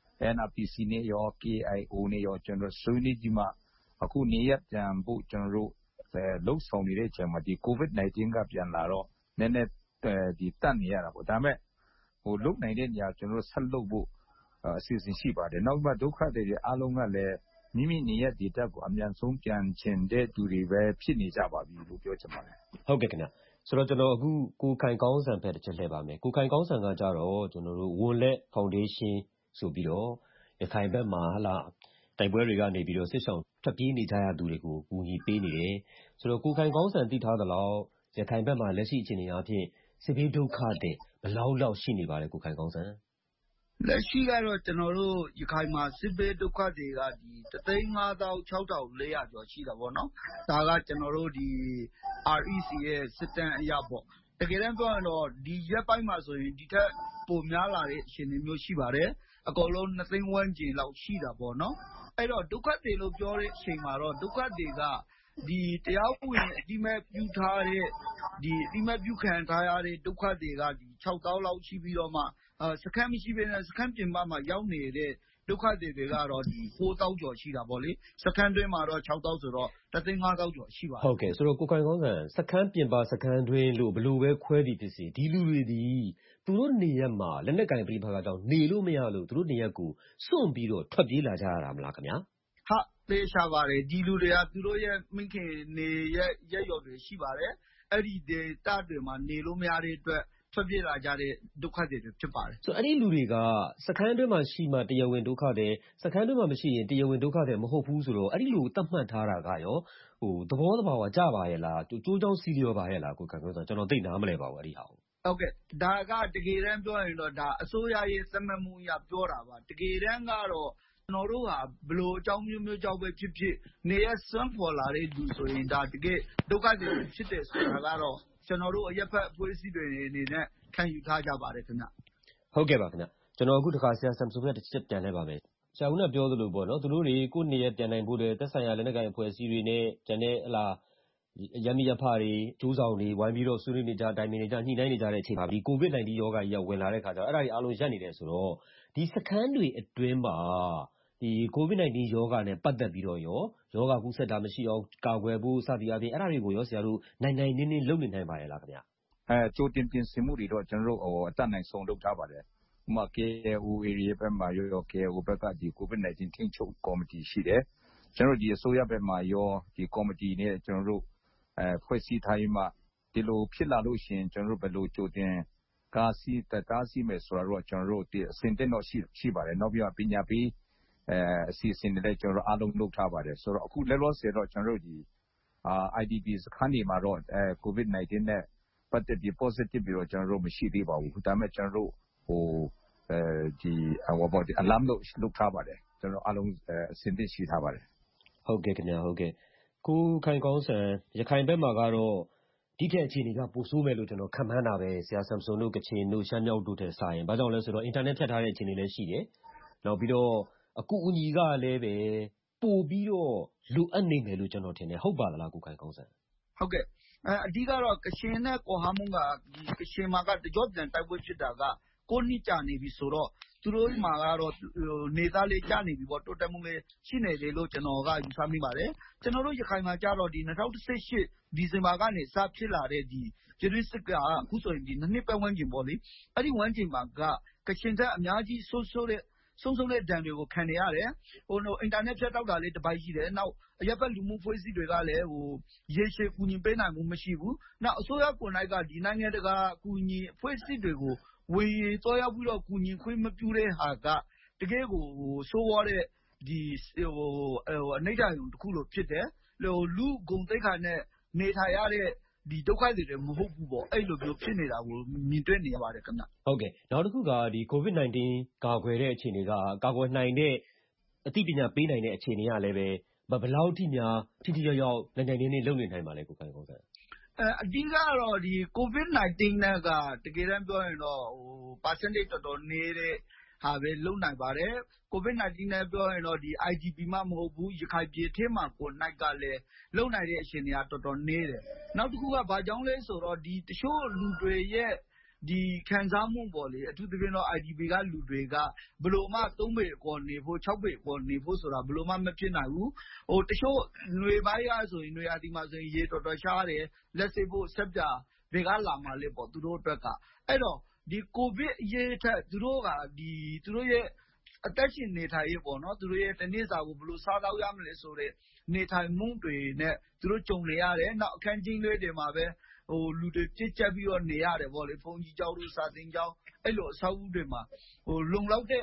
NRPC နဲ့ရော KIO နဲ့ရောကျွန်တော်ဆွေးနွေးကြည့်မှအခုနေရပြန်ဖို့ကျွန်တော်တို့လှုပ်ဆောင်နေတဲ့အချိန်မှာဒီ COVID-19 ကပြန်လာတော့နည်းနည်းဒီတတ်နေရတာပေါ့ဒါပေမဲ့လုတ်နိုင်တဲ့နေရာကျွန်တော်ဆက်လုပ်ဖို့အစီအစဉ်ရှိပါတယ်နောက်မှဒုက္ခတွေအားလုံးကလည်းမိမိနေရဒေသကိုအမြန်ဆုံးပြန်ချင်တဲ့သူတွေပဲဖြစ်နေကြပါပြီလို့ပြောချင်ပါတယ်ဟုတ်ကဲ့ခင်ဗျဆိုတော့ကျွန်တော်အခုကိုခိုင်ကောင်းစံဖက်တစ်ချက်လှည့်ပါမယ်ကိုခိုင်ကောင်းစံကကြတော့ကျွန်တော်တို့ဝန်လက်ဖောင်ဒေးရှင်းဆိုပြီးတော့ရခိုင်ဘက်မှာတိုက်ပွဲတွေကနေပြီးတော့စစ်ရှောင်ထွက်ပြေးနေကြရသူတွေကိုကူညီပေးနေတယ်ဆိုတော့ကိုခိုင်ကောင်းစံသိထားသလောက်ရခိုင်ဘက်မှာလက်ရှိအခြေအနေအရဖြင့်စစ်ဘေးဒုက္ခတွေဘယ်လောက်ရှိနေပါလဲကိုခိုင်ကောင်းစံလက်ရှိကတော့ကျွန်တော်တို့ရခိုင်မှာစစ်ဘေးဒုက္ခတွေကဒီ 1,56,400 ကျော်ရှိတာပေါ့နော်ဒါကကျွန်တော်တို့ဒီ REC ရဲ့စစ်တမ်းအရပေါ့တကယ်တမ်းပြောရင်တော့ဒီရက်ပိုင်းမှာဆိုရင်ဒီထက်ပိုများလာတဲ့အခြေအနေမျိုးရှိပါတယ်အကုန်လုံး2 သိန်းဝန်းကျင်လောက်ရှိတာပေါ့နော်အဲ့တော့ဒုက္ခတွေလို့ပြောတဲ့အချိန်မှာတော့ဒုက္ခတွေကဒီတရားဝင်အတိမဲ့ပြုထားတဲ့ဒီအတိမဲ့ပြုခံထားရတဲ့ဒုက္ခတွေကဒီ 6,000 လောက်ရှိပြီးတော့မှစခန်းမရှိဘဲနဲ့စခန်းပြင်ပမှာရောက်နေတဲ့ဒုက္ခတွေကတော့ဒီ 9,000 ကျော်ရှိတာပေါ့လေစခန်းတွင်းမှာတော့ 6,000 ဆိုတော့ 1,500 ကျော်ရှိပါတယ်ဟုတ်ကဲ့ဆိုတော့ကိုခိုင်ကောင်းစံစခန်းပြင်ပစခန်းတွင်းလို့ဘယ်လိုပဲခွဲသည်ဖြစ်စေဒီလူတွေဒီသူတို့နေရက်မှာလက်နက်ကင်ပြိပခါကြောင့်နေလို့မရလို့သူတို့နေရက်ကိုစွန့်ပြီးတော့ထွက်ပြေးလာကြရတာမလားခင်ဗျာဟာသေချာပါတယ်ဒီလူတွေကသူတို့ရဲ့မိခင်နေရက်ရွာတွေရှိပါတယ်အဲ့ဒီဒေသတွေမှာနေလို့မရတဲ့အတွက်ထွက်ပြေးလာကြတဲ့ဒုက္ခတွေဖြစ်ပါတယ်ဆိုအဲ့ဒီလူတွေကစခန်းတွင်းမှာရှိမှတရားဝင်ဒုက္ခတွေစခန်းတွင်းမှာမရှိရင်တရားဝင်ဒုက္ခတွေမဟုတ်ဘူးဆိုတော့အဲ့ဒီလူသတ်မှတ်ထားတာကရောဟိုသဘောတဘာဝကြပါရဲ့လားကျိုးချောင်းစီလျော်ပါရဲ့လားကိုခိုင်ကောင်းစံကျွန်တော်သိနားမလဲပါဘူးအဲ့ဒီဟာကိုဟုတ်ကဲ့ဒါကတကယ်တမ်းပြောရင်တော့ဒါအစိုးရရဲ့သတ်မှတ်မှုအရပြောတာပါတကယ်တမ်းကတော့ကျွန်တော်တို့ဟာဘလို့အကြောင်းမျိုးကြောင့်ပဲဖြစ်ဖြစ်နေရစွန့်ပေါ်လာတဲ့လူဆိုရင်ဒါတကယ်ဒုက္ခတွေဖြစ်တယ်ဆိုတာကတော့ကျွန်တော်တို့အရက်ဖက်အဖွဲ့အစည်းတွေအနေနဲ့ခံယူထားကြပါတယ်ခင်ဗျဟုတ်ကဲ့ပါခင်ဗျကျွန်တော်အခုတခါဆရာဆမ်ဆုံရဲ့တစ်ချက်ပြန်လဲပါမယ်ဆရာဦးကပြောသလိုပေါ့နော်သူတို့တွေကိုနေရပြန်နိုင်ဖို့တဲ့သက်ဆိုင်ရာလက်နက်ကိုင်အဖွဲ့အစည်းတွေနဲ့ကျန်တဲ့ဟလာရမီရဖတွေကျိုးဆောင်တွေဝိုင်းပြီးတော့ဆွေးနွေးနေကြတိုင်ပင်နေကြညှိနှိုင်းနေကြတဲ့အချိန်မှာဒီ COVID-19 ရောဂါကြီးကဝင်လာတဲ့ခါကျတော့အဲ့ဒါတွေအားလုံးရပ်နေတယ်ဆိုတော့ဒီစခန်းတွေအတွင်းမှာဒီ COVID-19 ရောဂါနဲ့ပတ်သက်ပြီးတော့ရောဂါကူးစက်တာမရှိအောင်ကာကွယ်ဖို့စသည်အပြင်အဲ့ဒါတွေကိုရောဆရာတို့နိုင်နင်းလုပ်နေနိုင်ပါရဲ့လားခင်ဗျကြိုတင်ပြင်ဆင်မှုတွေတော့ကျွန်တော်တို့အတတ်နိုင်ဆုံးလုပ်ထားပါတယ်ဥပမာ KAO area ဘက်မှာရော KAO ဘက်ကဒီ COVID-19 ထိန်းချုပ်ကော်မတီရှိတယ်ကျွန်တော်တို့ဒီအစိုးရဘက်မှာရောဒီကော်မတီနဲ့ကျွန်တော်တို့ဖွဲ့စည်းထားပြီးမှဒီလိုဖြစ်လာလို့ရှိရင်ကျွန်တော်တို့ဘယ်လိုကြိုတင်ကာစီတားဆီးမယ်ဆိုတော့ကျွန်တော်တို့ဒီအစဉ်တက်တော့ရှိပါတယ်နောက်ပြီးပညာပေးအစီအစဉ်တွေလည်းကျွန်တော်တို့အားလုံးလုပ်ထားပါတယ်ဆိုတော့အခုလက်လောဆယ်တော့ကျွန်တော်တို့ဒီIDP စခန်းတွေမှာတော့COVID-19 နဲ့ပတ်သက်ပြီး positive ပြီးတော့ကျွန်တော်တို့မရှိသေးပါဘူးဒါပေမဲ့ကျွန်တော်တို့ဒီalarm လုပ်ထားပါတယ်ကျွန်တော်အားလုံးအစဉ်သင့်ရှိထားပါတယ်ဟုတ်ကဲ့ခင်ဗျာဟုတ်ကဲ့ကိုခိုင်ကောင်းစံရခိုင်ဘက်မှာကတော့ဒီထက်အခြေအနေကပိုဆိုးမယ်လို့ကျွန်တော်ခန့်မှန်းတာပဲဆရာဆမ်ဆုံတို့ကချင်တို့ရှမ်းမြောက်တို့တဲ့စာရင်ဘာကြောင့်လဲဆိုတော့ internet ဖြတ်ထားတဲ့အခြေအနေလည်းရှိတယ်နောက်ပြီးတော့အကူအညီကလည်းပဲပို့ပြီးတော့လိုအပ်နေမယ်လို့ကျွန်တော်ထင်တယ်ဟုတ်ပါလားကိုခိုင်ကောင်းစံဟုတ်ကဲ့အဓိကတော့ကချင်နဲ့ကော်ဟာမုံကဒီကချင်မှာကတကြော့ပြန်တိုက်ပွဲဖြစ်တာက9 နှစ်ကြာနေပြီဆိုတော့သူတို့မှာကတော့နေသားလေးကြာနေပြီပေါ့တိုးတက်မှုလေးရှိနေတယ်လို့ကျွန်တော်ကယူဆမိပါတယ်ကျွန်တော်တို့ရခိုင်မှာကြတော့ဒီ2018ဒီဇင်ဘာကနေစဖြစ်လာတဲ့ဒီပြည်တွင်းစစ်ကအခုဆိုရင်ဒီနှစ်ပတ်ဝန်းကျင်ပေါ့လေအဲ့ဒီဝန်းကျင်မှာကချင်တဲ့အများကြီးဆုံးရှုံးတဲ့ဒဏ်တွေကိုခံနေရတယ်အင်တာနက်ဖြတ်တောက်တာလေးတစ်ပိုက်ရှိတယ်နောက်အရက်ဘက်လူမှုဖွဲ့စည်းတွေကလည်းရေရှည်ကူညီပေးနိုင်မှုမရှိဘူးနောက်အစိုးရကိုယ်၌ကဒီနိုင်ငံတကာကူညီဖွဲ့စည်းတွေကိုဝင်တော့ရောက်ပြီးတော့ကူညီခွင့်မပြုတဲ့ဟာကတကယ်ကိုဆိုးဝါးတဲ့ဒီအနိဋ္ဌာရုံတစ်ခုလိုဖြစ်တယ်လူဂုံတိတ်ခါနဲ့နေထိုင်ရတဲ့ဒီဒုက္ခတွေမဟုတ်ဘူးပေါ့အဲ့လိုမျိုးဖြစ်နေတာကိုမြင်တွေ့နေရပါတယ်ခင်ဗျဟုတ်ကဲ့နောက်တစ်ခုကဒီ COVID-19 ကာကွယ်တဲ့အခြေအနေကကာကွယ်နိုင်တဲ့အသိပညာပေးနိုင်တဲ့အခြေအနေကလည်းပဲဘယ်လောက်ထိများထိထိရောက်ရောက်နိုင်နေလုပ်နေနိုင်ပါလဲကိုခိုင်ကောင်းစံအဓိကတော့ဒီ COVID-19 နဲ့ကတကယ်တမ်းပြောရင်တော့percentage တော်တော်နည်းတဲ့ဟာပဲလုံနိုင်ပါတယ် COVID-19 နဲ့ပြောရင်တော့ဒီ IDP မှမဟုတ်ဘူးရခိုင်ပြည်ထဲမှာကိုနိုင်ကလည်းလုံနိုင်တဲ့အခြေအနေကတော်တော်နည်းတယ်နောက်တစ်ခုကဘာကြောင့်လဲဆိုတော့ဒီတချို့လူတွေရဲ့ဒီခံစားမှုပေါ့လေအထူးသဖြင့်တော့ IDP ကလူတွေကဘယ်လိုမှ3ပေအပေါ်နေဖို့6ပေအပေါ်နေဖို့ဆိုတာဘယ်လိုမှမဖြစ်နိုင်ဘူးတချို့ຫນွေပိုင်းရဆိုရင်ຫນွေရာသီမှာဆိုရင်ရေတော်တော်ရှားတယ်လက်စိပ်ဖို့ဆက်ပြဘယ်ကလာမှလဲပေါ့သူတို့အတွက်ကအဲ့တော့ဒီကိုဗစ်ရေးထက်သူတို့ကဒီသူတို့ရဲ့အသက်ရှင်နေထိုင်ရေးပေါ့နော်သူတို့ရဲ့တနေ့စာကိုဘယ်လိုစားတော့ရမလဲဆိုတဲ့နေထိုင်မှုတွေနဲ့သူတို့ကြုံနေရတယ်နောက်အခန်းကြီးလေးတွေမှာပဲလူတွေပြစ်ကျက်ပြီးတော့နေရတယ်ပေါ့လေဘုန်းကြီးကျောင်းတို့စာသင်ကျောင်းအဲ့လိုအဆောက်အဦတွေမှာလုံလောက်တဲ့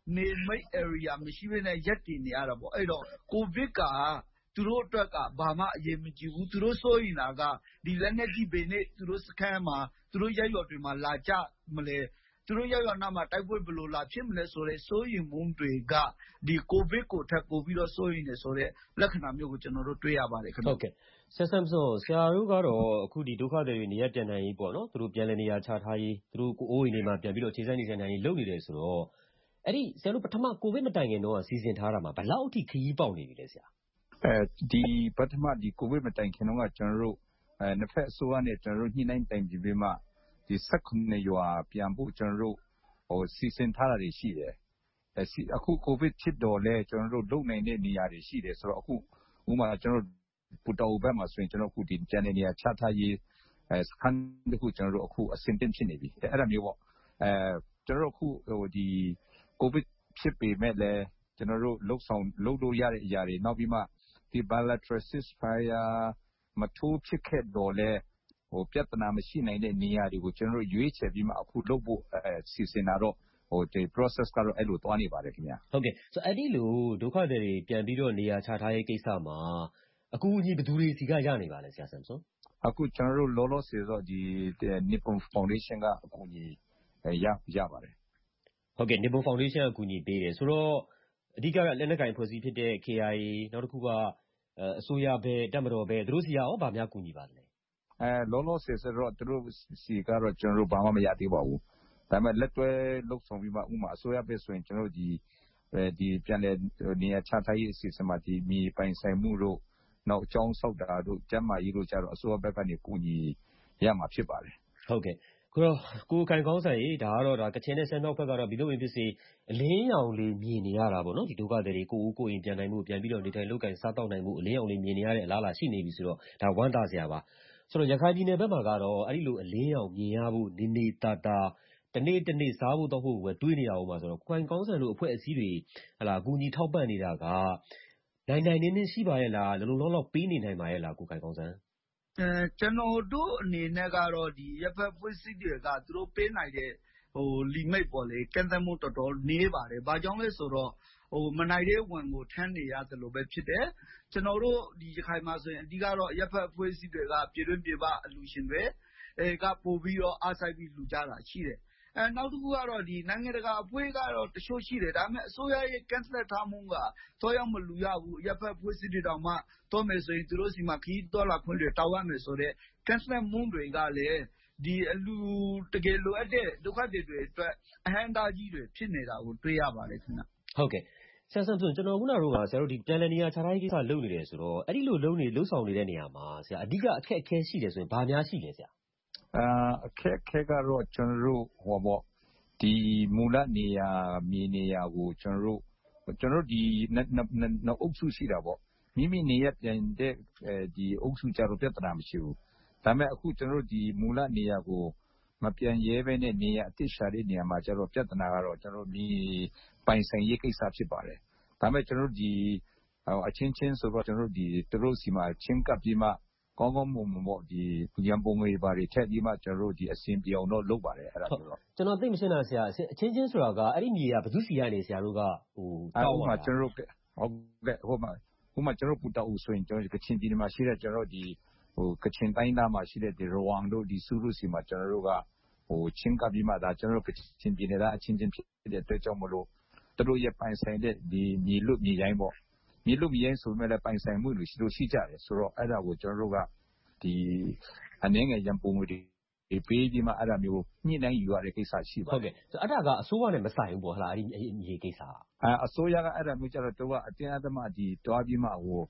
နေမိတ် area မရှိဘဲနဲ့ရပ်တည်နေရတာပေါ့အဲ့တော့ကိုဗစ်ကသူတို့အတွက်ကဘာမှအရေးမကြီးဘူးသူတို့စိုးရင်ကဒီလက်နက်ကြီးဘေးနဲ့သူတို့စခန်းမှာသူတို့ရက်ရွက်တွေမှာလာကြမလဲသူတို့ရက်ရွက်နာမှာတိုက်ပွဲဘယ်လိုလာဖြစ်မလဲဆိုတဲ့စိုးရင်မှုတွေကဒီကိုဗစ်ကိုထပ်ပို့ပြီးတော့စိုးရင်နေဆိုတဲ့လက္ခဏာမျိုးကိုကျွန်တော်တို့တွေ့ရပါတယ်ခင်ဗျဟုတ်ကဲ့ဆရာဆမ်ဆွန်ဆရာတို့ကတော့အခုဒီဒုက္ခသည်တွေနေရာပြန်နိုင်ရေးပေါ့နော်သူတို့ပြန်လည်နေရာချထားရေးသူတို့ကိုအိုးအိမ်တွေမှာပြန်ပြီးတော့ခြေဆိုင်နေဆိုင်နိုင်ရေးလုပ်နေတယ်ဆိုတော့အဲ့ဒီဆရာတို့ပထမကိုဗစ်မတိုင်ခင်တော့စီစဉ်ထားတာမှာဘယ်လောက်အထိခရီးပေါက်နေပြီလဲဆရာဒီပထမဒီကိုဗစ်မတိုင်ခင်တော့ကျွန်တော်တို့နှစ်ဖက်အစိုးရနဲ့ကျွန်တော်တို့ညှိနှိုင်းတိုင်ပင်ပြီးမှဒီ19ရွာပြန်ဖို့ကျွန်တော်တို့စီစဉ်ထားတာတွေရှိတယ်အခုကိုဗစ်ဖြစ်တော့လဲကျွန်တော်တို့လုပ်နိုင်တဲ့နေရာတွေရှိတယ်ဆိုတော့အခုဥပမာကျွန်တော်တို့ပူတောဘက်မှာဆိုရင်ကျွန်တော်အခုဒီပြန်နေရာချထားရေးစခန်းတခုကျွန်တော်တို့အခုအဆင်သင့်ဖြစ်နေပြီအဲ့ဒါမျိုးပေါ့ကျွန်တော်တို့အခုဒီကိုဗစ်ဖြစ်ပေမဲ့လည်းကျွန်တော်တို့လုပ်လို့ရတဲ့အရာတွေနောက်ပြီးမှဒီ bilateral ceasefire မထိုးဖြစ်ခဲ့တော့လဲပြဿနာမရှိနိုင်တဲ့နေရာတွေကိုကျွန်တော်တို့ရွေးချယ်ပြီးမှအခုလုပ်ဖို့စီစဉ်တာတော့ဒီ process ကတော့အဲ့လိုသွားနေပါတယ်ခင်ဗျာဟုတ်ကဲ့ဆိုအဲ့ဒီလိုဒုက္ခသည်တွေပြန်ပြီးတော့နေရာချထားရေးကိစ္စမှာအကူအညီဘယ်သူတွေစီကရနေပါလဲဆရာဆမ်ဆွန်အခုကျွန်တော်တို့လောလောဆယ်တော့ဒီ Nippon Foundation ကအကူအညီရပါတယ်ဟုတ်ကဲ့ Nippon Foundation အကူအညီပေးတယ်ဆိုတော့အဓိကလက်နက်ကိုင်ဖွဲ့စည်းဖြစ်တဲ့ KIA နောက်တစ်ခုကအစိုးရဘက်တပ်မတော်ဘက်သူတို့စီကရောဗာများကူညီပါလဲလောလောဆယ်ဆိုတော့သူတို့စီကတော့ကျွန်တော်တို့ဘာမှမရသေးပါဘူးဒါပေမဲ့လက်တွဲလုပ်ဆောင်ပြီးမှဥမာအစိုးရဘက်ဆိုရင်ကျွန်တော်တို့ဒီပြန်လည်နေရာချထားရေးအစီအစဉ်မှာဒီမြေပိုင်ဆိုင်မှုတို့နောက်အကြောင်းဆောက်တာတို့ကျန်းမာရေးတို့ကြတော့အစိုးရဘက်ကနေကူညီရမှာဖြစ်ပါတယ်ဟုတ်ကဲ့ကိုခိုင်ကောင်းဆိုင်ဒါကတော့ကချင်နဲ့ဆန်းမြောက်ဘက်ကတော့ဘီလို့ဖြစ်စေအလင်းရောင်လေးမြင်နေရတာပေါ့နော်ဒီဒုက္ခသည်တွေကိုဦးကိုရင်ပြန်နိုင်မှုပြန်ပြီးတော့နေထိုင်လုပ်ကိုင်စားတောက်နိုင်မှုအလင်းရောင်လေးမြင်နေရတဲ့အလားအလာရှိနေပြီဆိုတော့ဒါဝမ်းသာစရာပါဆိုတော့ရခိုင်ပြည်နယ်ဘက်မှာကတော့အဲ့ဒီလိုအလင်းရောင်မြင်ရဖို့နေနေတာတနေ့စားဖို့တော့ဟုတ်ပဲတွေးနေရအောင်ပါဆိုတော့ခိုင်ကောင်းဆိုင်တို့အဖွဲ့အစည်းတွေဟလာအကူအညီထောက်ပံ့နေတာကနိုင်နေရှိပါရဲ့လားလုံလောက်ပေးနေနိုင်ပါရဲ့လားကိုခိုင်ကောင်းဆိုင်ကျွန်တော်တို့အနေနဲ့ကတော့ဒီရပ်ဖက်ဖွဲ့စည်းတွေကသူတို့ပေးနိုင်တဲ့limit ပေါ့လေကန့်သတ်မှုတော်တော်နေပါတယ်။ဘာကြောင့်လဲဆိုတော့မနိုင်တဲ့ဝန်ကိုထမ်းနေရတယ်လို့ပဲဖြစ်တယ်။ကျွန်တော်တို့ဒီရခိုင်မှာဆိုရင်အဓိကတော့ရပ်ဖက်ဖွဲ့စည်းတွေကပြည်တွင်းပြည်ပအလူရှင်တွေကပို့ပြီးတော့အားစိုက်ပြီးလူကြတာရှိတယ်။နောက်တစ်ခုကတော့ဒီနိုင်ငံတကာအဖွဲ့ကတော့တချို့ရှိတယ်ဒါပေမဲ့အစိုးရရဲ့ကန့်သတ်ထားမှုကတော့ရောက်မလူရဘူးရပ်ဖက်ဖွဲ့စည်းတွေတောင်မှတော့မယ်ဆိုရင်သူတို့စီမှာခီးတော်လာခွင့်တွေတောက်ရမယ်ဆိုတော့ကန့်သတ်မှုတွေကလည်းဒီအလူတကယ်လိုအပ်တဲ့ဒုက္ခတွေအတွက်အဟန့်အတားကြီးတွေဖြစ်နေတာကိုတွေ့ရပါတယ်ခင်ဗျဟုတ်ကဲ့ဆရာဆမ်ဆွန်ကျွန်တော်ခုနကဆရာတို့ဒီပြန်လည်နေရာချထားရေးကိစ္စလုပ်နေတယ်ဆိုတော့အဲ့ဒီလိုလုပ်ဆောင်နေတဲ့နေရာမှာဆရာအဓိကအခက်အခဲရှိတယ်ဆိုရင်ဘာများရှိလဲဆရာအခက်အခဲကတော့ကျွန်တော်တို့ဒီမူလနေရာမြေနေရာကိုကျွန်တော်တို့ဒီနှစ်အုပ်စုရှိတာပေါ့မိမိနေရပြန်တဲ့ဒီအုပ်စုကြတော့ပြဿနာမရှိဘူးဒါပေမဲ့အခုကျွန်တော်တို့ဒီမူလနေရာကိုမပြန်ရဲဘဲနဲ့နေရာအတိရှာတဲ့နေရာမှာကျတော့ပြဿနာကတော့ကျွန်တော်မြေပိုင်ဆိုင်ရေးကိစ္စဖြစ်ပါတယ်ဒါပေမဲ့ကျွန်တော်တို့ဒီအချင်းချင်းဆိုတော့ကျွန်တော်တို့ဒီသူတို့စီမှာချင်းကပ်ပြီးမှကောင်းကောင်းမွန်မွန်ပေါ့ဒီရန်ပုံငွေပါတွေထည့်ပြီးမှကျွန်တော်တို့ဒီအစဉ်ပြောင်းတော့လုပ်ပါတယ်အဲ့ဒါဆိုတော့ကျွန်တော်သိမရှင်းတာဆရာအချင်းချင်းဆိုတာကအဲ့ဒီမြေကဘယ်သူစီကနေဆရာတို့ကတောင်းပါကျွန်တော်တို့ဟုတ်ကဲ့ဟိုမှာကျွန်တော်ပူတောက်ဆိုရင်ကျွန်တော်ကချင်ပြည်နယ်မှာရှိတဲ့ကျွန်တော်ဒီကချင်တိုင်းသားမှာရှိတဲ့ဒီရဝမ်တို့ဒီဆူရုစီမှာကျွန်တော်တို့ကချင်းကပ်ပြီးမှဒါကျွန်တော်တို့ကချင်ပြည်နယ်သားအချင်းချင်းဖြစ်တဲ့အတွက်ကြောင့်မလို့သူတို့ရဲ့ပိုင်ဆိုင်တဲ့ဒီမြေလွတ်မြေရိုင်းပေါ့မြေလွတ်မြေရိုင်းဆိုပေမဲ့လည်းပိုင်ဆိုင်မှုတွေရှိကြတယ်ဆိုတော့အဲ့ဒါကိုကျွန်တော်တို့ကဒီအနေငယ်ရန်ပုံငွေတွေပေးပြီးမှအဲ့ဒါမျိုးညှိနှိုင်းယူရတဲ့ကိစ္စရှိပါတယ်ဟုတ်ကဲ့အဲ့ဒါကအစိုးရနဲ့မဆိုင်ဘူးပေါ့ဟလားအဲ့ဒီမြေကိစ္စအစိုးရကအဲ့ဒါမျိုးကျတော့သူကအတင်းအဓမ္မဒီတွားပြီးမှ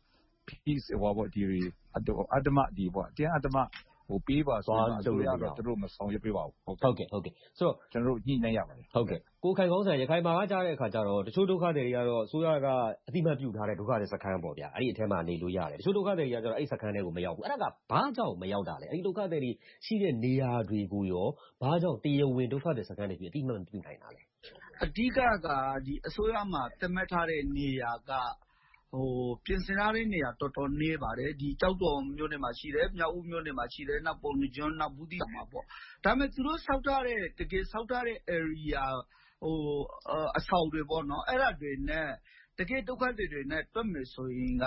peace ပေါ့ဒီအဓမ္မဒီပေါ့တင်းအဓမ္မပေးပါဆိုတော့သူတို့မဆောင်ရွက်ပေးပါဘူးဟုတ်ကဲ့ဆိုတော့ကျွန်တော်တို့ညှိနှိုင်းရပါတယ်ဟုတ်ကဲ့ကိုခိုင်ကောင်းဆိုင်ရခိုင်မှာကြားတဲ့အခါကျတော့တချို့ဒုက္ခတွေတွေကတော့အစိုးရကအတိမတ်ပြုထားတဲ့ဒုက္ခတွေစခန်းပေါ့ဗျာအဲ့ဒီအထက်မှာနေလို့ရတယ်တချို့ဒုက္ခတွေတွေကတော့အဲ့စခန်းတွေကိုမရောက်ဘူးအဲ့ဒါကဘာကြောင့်မရောက်တာလဲအဲ့ဒီဒုက္ခတွေတွေရှိတဲ့နေရာတွေကိုရောဘာကြောင့်တရားဝင်ဒုက္ခတွေစခန်းတွေပြီးအတိမတ်ပြုနိုင်တာလဲအဓိကကဒီအစိုးရမှာသတ်မှတ်ထားတဲ့နေရာကပြင်ဆင်ထားတဲ့နေရာတော်တော်နေပါတယ်ဒီကြောက်တော်မြို့နယ်မှာရှိတယ်မြောက်ဦးမြို့နယ်မှာရှိတယ်နောက်ပုံကျွန်းနောက်ဘူးတီမှာပေါ့ဒါပေမဲ့သူတို့ဆောက်ထားတဲ့တကယ်ဆောက်ထားတဲ့ area အဆောက်တွေပေါ့နော်အဲ့ဒါတွေနဲ့တကယ်ဒုက္ခတွေနဲ့တွက်မယ်ဆိုရင်က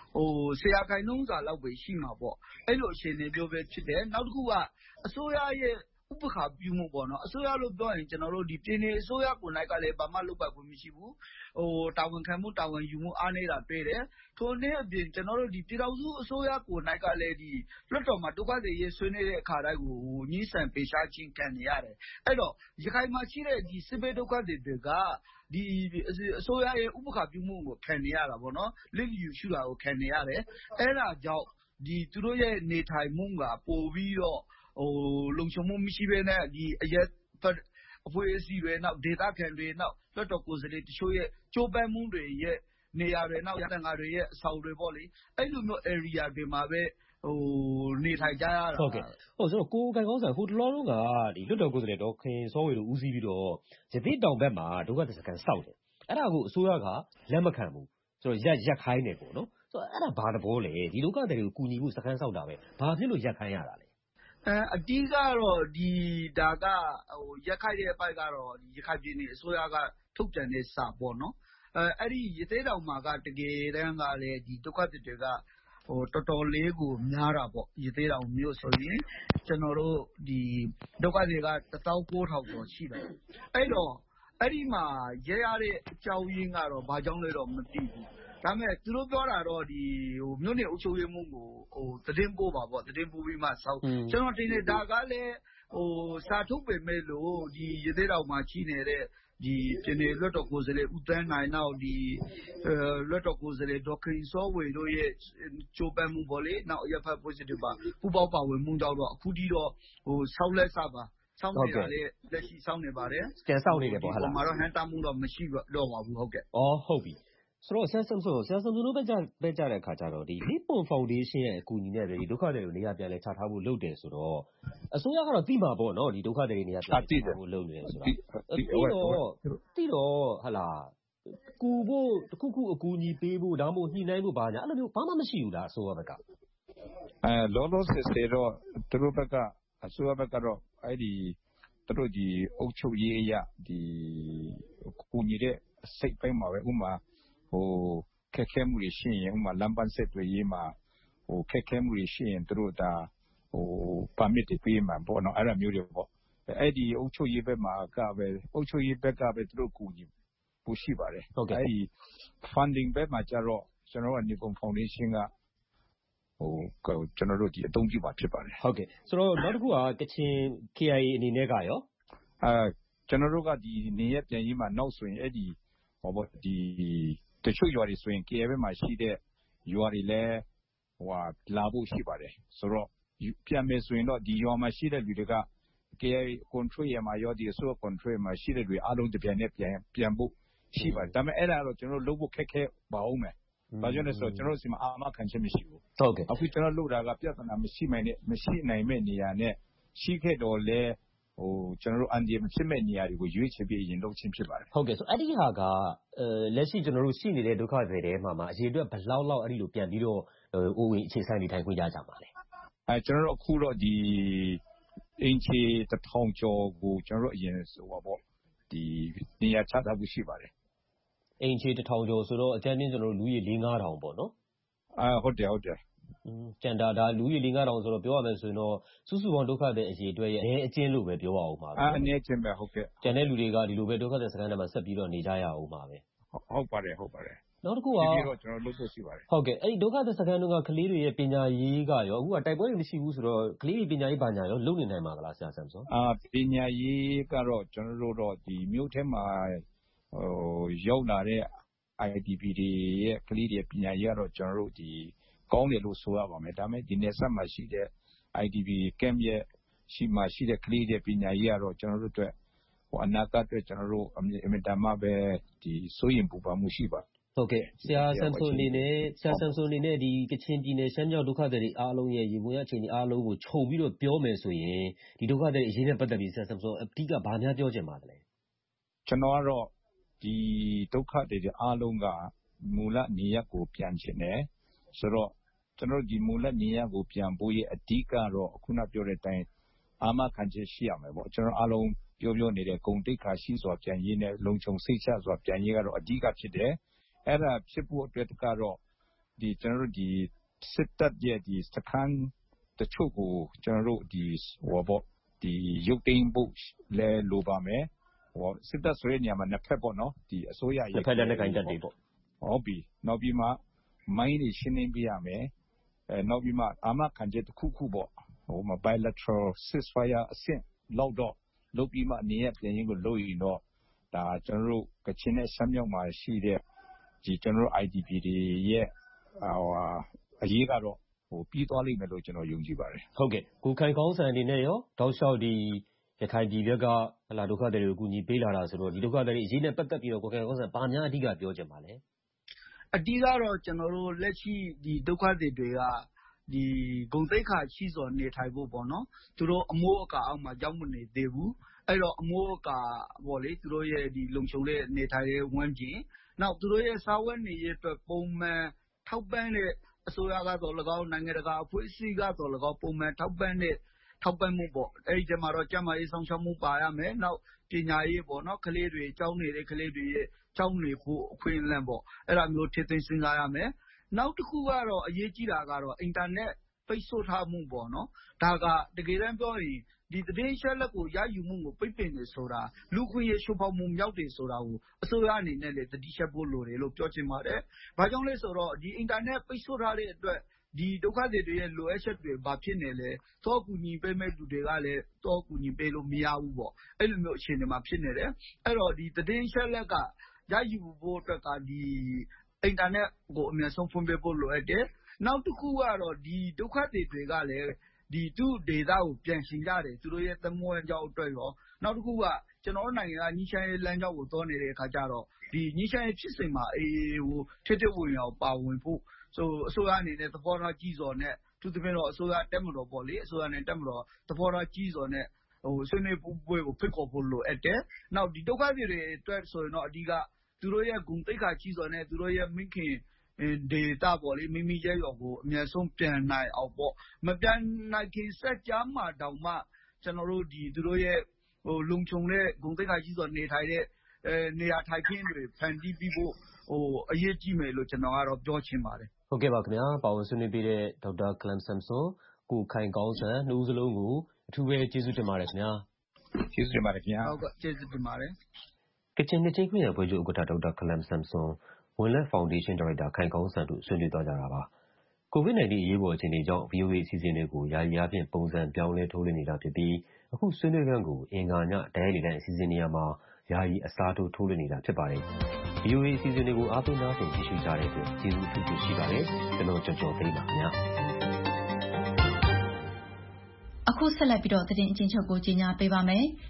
10%စာလောက်ပဲရှိမှာပေါ့အဲ့လိုအခြေအနေမျိုးပဲဖြစ်တယ်နောက်တစ်ခုကအစိုးရရဲ့ဥပက္ခပြုမှုပေါ့နော်အစိုးရလို့ပြောရင်ကျွန်တော်တို့ဒီပြည်နယ်အစိုးရကိုနိုင်ကလည်းဘာမှလုပ်ပိုင်ခွင့်မရှိဘူးတာဝန်ခံမှုတာဝန်ယူမှုအားနည်းတာတွေ့တယ်ထို့နဲ့အပြင်ကျွန်တော်တို့ဒီပြည်တော်စုအစိုးရကိုနိုင်ကလည်းဒီလွတ်တော်မှာဒုက္ခတွေရေးဆွေးနွေးတဲ့အခါတိုင်းကိုညှိဆန်ပေးရှားခြင်းခံနေရတယ်အဲ့တော့ရခိုင်မှာရှိတဲ့ဒီစစ်ဘေးဒုက္ခတွေကဒီအစိုးရရဲ့ဥပက္ခပြုမှုကိုခံနေရတာပေါ့နော်လက်ယူရှုတာကိုခံနေရတယ်အဲ့ဒါကြောင့်ဒီသူတို့ရဲ့နေထိုင်မှုကပိုပြီးတော့လုံခြုံမှုမရှိဘဲနဲ့ဒီအရက်အဖွဲ့အစည်းတွေနောက်ဒေတာခံတွေနောက်လွှတ်တော်ကိုယ်စားလှယ်တချို့ရဲ့ကြိုးပမ်းမှုတွေရဲ့နေရာတွေနောက်ရတနာတွေရဲ့အဆောင်တွေပေါ့လေအဲ့လိုမျိုး area တွေမှာပဲနေထိုင်ကြရတာဟုတ်ကဲ့ဆိုတော့ကိုကန်ကောင်းဆန်ဟိုတလောလုံးကဒီလွတ်တော်ကိုယ်စားလှယ်ဒေါ်ခင်စောဝေတို့ဦးစီးပြီးတော့ရသေ့တောင်ဘက်မှာဒုက္ခသည်စခန်းစောက်တယ်အဲ့ဒါကိုအစိုးရကလက်မခံဘူးဆိုတော့ရက်ခိုင်းတယ်ပေါ့နော်ဆိုတော့အဲ့ဒါဘာသဘောလဲဒီဒုက္ခသည်တွေကိုကူညီမှုစခန်းစောက်တာပဲဘာဖြစ်လို့ရက်ခိုင်းရတာလဲအတိကတော့ဒီဒါကရက်ခိုက်တဲ့အပိုက်ကတော့ဒီရခိုင်ပြည်နယ်အစိုးရကထုတ်ပြန်တဲ့စာပေါ့နော်အဲ့ဒီရသေးတောင်မှာကတကယ်တမ်းကလည်းဒီဒုက္ခသည်တွေကတော်တော်လေးကိုများတာပေါ့ရသေးတောင်မြို့ဆိုရင်ကျွန်တော်တို့ဒီဒုက္ခတွေက19000ကျော်ရှိတယ်အဲ့တော့အဲ့ဒီမှာရရတဲ့အကြောင်းရင်းကတော့ဘာကြောင့်လဲတော့မသိဘူးဒါပေမဲ့သူတို့ပြောတာတော့ဒီမြို့နယ်အုပ်ချုပ်ရေးမှူးကိုသတင်းပို့ပါပေါ့သတင်းပို့ပြီးမှဆောက်ကျွန်တော်တင်နေတာကလည်းစာထုတ်ပေမဲ့လို့ဒီရသေးတောင်မှာရှိနေတဲ့ဒီပြည်နယ်လွှတ်တော်ကိုယ်စားလှယ်ဦးတန်းနိုင်နောက်ဒီလွှတ်တော်ကိုယ်စားလှယ်ဒေါက်ခင်စောဝေတို့ရဲ့ကြိုးပမ်းမှုပေါ့လေနောက်ရဖတ်ဖွဲ့စည်းတွေပါပူပေါင်းပါဝင်မှုကြောင့်တော့အခုထိတော့ဆောက်လက်စပါဆောင်းနေတာလေလက်ရှိဆောင်းနေပါတယ်ပြန်ဆောက်နေတယ်ပေါ့ဟာလားဒီမှာတော့ဟန်တာမှုတော့မရှိတော့ပါဘူးဟုတ်ကဲ့ဟုတ်ပြီဆိုတော့ဆရာဆမ်ဆွန်တို့ပဲကြတဲ့အခါကျတော့ဒီ Nippon Foundation ရဲ့အကူအညီနဲ့ဒီဒုက္ခသည်တွေနေရာပြန်လဲချထားဖို့လုပ်တယ်ဆိုတော့အစိုးရကတော့သိမှာပေါ့နော်ဒီဒုက္ခသည်တွေနေရာပြန်ချထားဖို့လုပ်နေတယ်ဆိုတာသိတော့ဟာလားကူဖို့တခုခုအကူအညီပေးဖို့ဒါမှမဟုတ်ညှိနှိုင်းဖို့ဘာညာအဲ့လိုမျိုးဘာမှမရှိဘူးလားအစိုးရဘက်ကလောလောဆယ်တော့သူတို့ဘက်ကအစိုးရဘက်ကတော့အဲ့ဒီသူတို့ဒီအုပ်ချုပ်ရေးအရဒီကူညီတဲ့စိတ်ပိုင်းမှာပဲဥမာခက်ခဲမှုတွေရှိရင်ဥမာလမ်းပန်းဆက်တွေရေးမှာခက်ခဲမှုတွေရှိရင်သူတို့ဒါပါမစ်တွေပေးမှာပေါ့နော်အဲ့ဒါမျိုးတွေပေါ့အဲ့ဒီအုပ်ချုပ်ရေးဘက်မှာကပဲအုပ်ချုပ်ရေးဘက်ကပဲသူတို့ကူညီပို့ရှိပါတယ်အဲ့ဒီ funding ဘက်မှာကျတော့ကျွန်တော်တို့ Nippon Foundation ကကျွန်တော်တို့ဒီအသုံးပြုပါဖြစ်ပါတယ်ဟုတ်ကဲ့ဆိုတော့နောက်တစ်ခုကကချင် KIA အနေနဲ့ကရောကျွန်တော်တို့ကဒီနေရပြန်ရေးမှာနောက်ဆိုရင်အဲ့ဒီဒီတချို့ရွာတွေဆိုရင် KIA ဘက်မှာရှိတဲ့ရွာတွေလည်းလာဖို့ရှိပါတယ်ဆိုတော့ပြန်မယ်ဆိုရင်တော့ဒီရွာမှာရှိတဲ့လူတွေက KIA control ရမှာရောဒီအစိုးရ control မှာရှိတဲ့လူအားလုံးတပြိုင်နက်ပြန်ဖို့ရှိပါတယ်ဒါပေမဲ့အဲ့ဒါတော့ကျွန်တော်တို့လုပ်ဖို့ခက်ခဲပါအောင်မယ်ဘာကြောင့်လဲဆိုတော့ကျွန်တော်တို့စီမှာအာမခံချက်မရှိဘူးဟုတ်ကဲ့အခုကျွန်တော်လုပ်တာကပြဿနာမရှိနိုင်မဲ့နေရာနဲ့ရှိခဲ့တော့လဲကျွန်တော်တို့အန်ဒီမဖြစ်မဲ့နေရာတွေကိုရွေးချယ်ပြီးရင်လုပ်ချင်းဖြစ်ပါတယ်ဟုတ်ကဲ့ဆိုအဲ့ဒီဟာကလက်ရှိကျွန်တော်တို့ရှိနေတဲ့ဒုက္ခတွေထဲမှာအရေးအတွက်ဘယ်လောက်အဲ့ဒီလိုပြန်ပြီးတော့အိုးဝင်အခြေဆိုင်နေထိုင်ခွင့်ရကြပါလဲကျွန်တော်တို့အခုတော့ဒီအင်ချီ1000ကျော်ကိုကျွန်တော်တို့အရင်ဒီနေရာချထားဖို့ရှိပါတယ်အင်ချီ1000ကျော်ဆိုတော့အကြမ်းဖျင်းကျွန်တော်တို့လူကြီး4-5000ပေါ့နော်ဟုတ်တယ်ကျန်တာလူကြီး4-5000ဆိုတော့ပြောရမယ်ဆိုရင်တော့စုစုပေါင်းဒုက္ခသည်အရေးအတွက်ရဲ့အကျဉ်းလို့ပဲပြောရအောင်ပါပဲအနေအချင်းပဲဟုတ်ကဲ့ကျန်တဲ့လူတွေကဒီလိုပဲဒုက္ခသည်စခန်းထဲမှာဆက်ပြီးတော့နေကြရအောင်ပါပဲဟုတ်ပါတယ်နောက်တစ်ခုကပြီးတော့ကျွန်တော်လုပ်ဖို့ရှိပါတယ်ဟုတ်ကဲ့အဲ့ဒီဒုက္ခသည်စခန်းတွေကကလေးတွေရဲ့ပညာရေးကရောအခုကတိုက်ပွဲတွေမရှိဘူးဆိုတော့ကလေးတွေပညာရေးဘာညာရောလုပ်နေနိုင်မှာလားဆရာဆမ်ဆွန်ပညာရေးကတော့ကျွန်တော်တို့တော့ဒီမြို့ထဲမှာရောက်လာတဲ့ IDP တွေရဲ့ကလေးတွေပညာရေးကတော့ကျွန်တော်တို့ဒီကောင်းတယ်လို့ဆိုရပါမယ်ဒါပေမဲ့ဒီနယ်စပ်မှာရှိတဲ့ IDP camp ရဲ့ရှိတဲ့ကလေးတွေပညာရေးကတော့ကျွန်တော်တို့အတွက်အနာဂတ်အတွက်ကျွန်တော်တို့အမြဲတမ်းပဲဒီစိုးရင်ပူပန်မှုရှိပါဟုတ်ကဲ့ဆရာဆမ်ဆွန်အနေနဲ့ဒီကချင်ပြည်နယ်ရှမ်းမြောက်ဒုက္ခသည်တွေအားလုံးရဲ့ရေပုံရအခြေအနေအားလုံးကိုခြုံပြီးတော့ပြောမယ်ဆိုရင်ဒီဒုက္ခသည်အရေးနဲ့ပတ်သက်ပြီးဆရာဆမ်ဆွန်အဓိကဘာများပြောချင်ပါသလဲကျွန်တော်ကတော့ဒီဒုက္ခသည်တွေအားလုံးကမူလနေရပ်ကိုပြန်ချင်တယ်ဆိုတော့ကျွန်တော်ဒီမူလနေရပ်ကိုပြန်ဖို့ရဲ့အဓိကတော့ခုနပြောတဲ့အတိုင်းအာမခံချက်ရှိရမယ်ပေါ့ကျွန်တော်အားလုံးပြောနေတဲ့ဂုဏ်သိက္ခာရှိစွာပြန်ရေးနဲ့လုံခြုံစိတ်ချစွာပြန်ရေးကတော့အဓိကဖြစ်တယ်။အဲ့ဒါဖြစ်ဖို့အတွက်ကတော့ကျွန်တော်တို့စစ်တပ်ရဲ့စခန်းတချို့ကိုကျွန်တော်တို့ရုပ်သိမ်းဖို့လည်းလိုပါမယ်။စစ်တပ်ဆိုတဲ့နေရာမှာနှစ်ဖက်ပေါ့နော်အစိုးရရဲ့နှစ်ဖက်လက်နက်ကိုင်တပ်တွေပေါ့ဟုတ်ပြီနောက်ပြီးမှမိုင်းတွေရှင်းလင်းပြရမယ်။နောက်ပြီးမှအာမခံချက်တစ်ခုပေါ့bilateral ceasefire အဆင့်လောက်တော့လုပ်ပြီးမှနေရပြန်ရင်ကိုလုပ်ရင်တော့ဒါကျွန်တော်တို့ကချင်နဲ့ရှမ်းမြောက်မှာရှိတဲ့ကျွန်တော်တို့ IDP တွေရဲ့အရေးကတော့ပြီးသွားလိမ့်မယ်လို့ကျွန်တော်ယုံကြည်ပါတယ်ဟုတ်ကဲ့ကိုခိုင်ကောင်းစံအနေနဲ့ရောတောက်လျှောက်ရခိုင်ပြည်ဘက်ကဒုက္ခသည်တွေကိုအကူအညီပေးလာတာဆိုတော့ဒီဒုက္ခသည်တွေအရေးနဲ့ပတ်သက်ပြီးတော့ကိုခိုင်ကောင်းစံဘာများအဓိကပြောချင်ပါလဲအဓိကတော့ကျွန်တော်တို့လက်ရှိဒုက္ခသည်တွေကဂုဏ်သိက္ခာရှိစွာနေထိုင်ဖို့ပေါ့နော်သူတို့အမိုးအကာအောက်မှာရောက်မနေသေးဘူးအဲ့တော့အမိုးအကာပေါ့လေသူတို့ရဲ့လုံခြုံတဲ့နေထိုင်တဲ့ဝန်းကျင်နောက်သူတို့ရဲ့စားဝတ်နေရေးအတွက်ပုံမှန်ထောက်ပံ့တဲ့အစိုးရကတော့၎င်းနိုင်ငံတကာအဖွဲ့အစည်းကတော့၎င်းပုံမှန်ထောက်ပံ့မှုပေါ့အဲ့ဒီမှာတော့ကျန်းမာရေးဆောင်ရှောက်မှုပါရမယ်နောက်ပညာရေးပေါ့နော်ကလေးတွေကျောင်းနေတဲ့ကလေးတွေရဲ့ကျောင်းနေဖို့အခွင့်အလမ်းပေါ့အဲ့ဒါမျိုးထည့်သွင်းစဉ်းစားရမယ်နောက်တစ်ခုကတော့အရေးကြီးတာကတော့အင်တာနက်ပိတ်ဆို့ထားမှုပေါ့နော်ဒါကတကယ်တမ်းပြောရင်သတင်းချက်လက်ကိုရယူမှုကိုပိတ်ပင်နေဆိုတာလူခွင့်ရေးချိုးဖောက်မှုမြောက်တယ်ဆိုတာကိုအစိုးရအနေနဲ့လည်းတတိချက်ဖို့လိုတယ်လို့ပြောချင်ပါတယ်။ဘာကြောင့်လဲဆိုတော့အင်တာနက်ပိတ်ဆို့ထားတဲ့အတွက်ဒုက္ခသည်တွေရဲ့လိုအပ်ချက်တွေဘာဖြစ်နေလဲသောကူညီပေးမဲ့သူတွေကလည်းသောကူညီပေးလို့မရဘူးပေါ့အဲ့လိုမျိုးအခြေအနေမှာဖြစ်နေတယ်အဲ့တော့သတင်းချက်လက်ကရယူဖို့အတွက်ကအင်တာနက်ကိုအမြန်ဆုံးဖွင့်ပေးဖို့လိုအပ်တယ်နောက်တစ်ခုကတော့ဒုက္ခသည်တွေကလည်းသူ့ဒေသကိုပြန်ရှင်ကြတယ်သူတို့ရဲ့သမွေးကြောင့်အတွက်ရောနောက်တစ်ခုကကျွန်တော်တို့နိုင်ငံကညှိနှိုင်းရေးလမ်းကြောင်းကိုသွားနေတဲ့အခါကျတော့ညှိနှိုင်းရေးဖြစ်စဉ်မှာထစ်ဝင်အောင်ပါဝင်ဖို့အစိုးရအနေနဲ့သဘောထားကြီးစွာနဲ့သူသဖြင့်တော့အစိုးရတက်မတော်ပေါ့လေအစိုးရနဲ့တက်မတော်သဘောထားကြီးစွာနဲ့ဆွေးနွေးပွဲကိုဖိတ်ခေါ်ဖို့လိုအပ်တယ်နောက်ဒုက္ခသည်တွေအတွက်ဆိုရင်တော့အဓိကသူတို့ရဲ့ဂုဏ်သိက္ခာကြီးစွာနဲ့သူတို့ရဲ့မိခင်ဒေတာပေါ့လေမိမိရဲ့ရောကိုအများဆုံးပြန်နိုင်အောင်ပေါ့မပြန်နိုင်ခင်စက်ကြားမှာတောင်မှကျွန်တော်တို့သူတို့ရဲ့လုံခြုံတဲ့ဂုဏ်သိက္ခာကြီးစွာနေထိုင်တဲ့နေရာထိုင်ခင်းတွေဖန်တီးပြီးဖို့အရေးကြီးမယ်လို့ကျွန်တော်ကတော့ပြောချင်ပါတယ်ဟုတ်ကဲ့ပါခင်ဗျာပါဝင်ဆွေးနွေးပေးတဲ့ဒေါက်တာခလမ်ဆမ်ဆွန်ကိုခိုင်ကောင်းစံနှစ်ဦးစလုံးကိုအထူးပဲကျေးဇူးတင်ပါတယ်ခင်ဗျာကျေးဇူးတင်ပါတယ်ခင်ဗျာဟုတ်ကဲ့ကျေးဇူးတင်ပါတယ်ကချင်နှစ်ချင်းခရစ်ယာန်အဖွဲ့ချုပ်ဥက္ကဋ္ဌဒေါက်တာခလမ်ဆမ်ဆွန်ဝန်လက်ဖောင်ဒေးရှင်းဒါရိုက်တာခိုင်ကောင်းစံတို့ဆွေးနွေးသွားကြတာပါCOVID-19 အရေးပေါ်အခြေအနေကြောင့် VOA အစီအစဉ်တွေကိုယာယီအားဖြင့်ပုံစံပြောင်းလဲထုတ်လွှင့်နေတာဖြစ်ပြီးအခုဆွေးနွေးခန်းကိုအင်္ဂါညတိုင်းအစီအစဉ်နေရာမှာယာယီအစားထိုးထုတ်လွှင့်နေတာဖြစ်ပါတယ်။ VOA အစီအစဉ်တွေကိုအားပေးနားဆင်ကြည့်ရှုကြတဲ့အတွက်ကျေးဇူးထူးထူးရှိပါတယ်။ကျွန်တော်ကျော်ကျော်သိန်းပါခင်ဗျာ။အခုဆက်လက်ပြီးတော့သတင်းအကျဉ်းချုပ်ကိုကြီးညာပေးပါမယ်။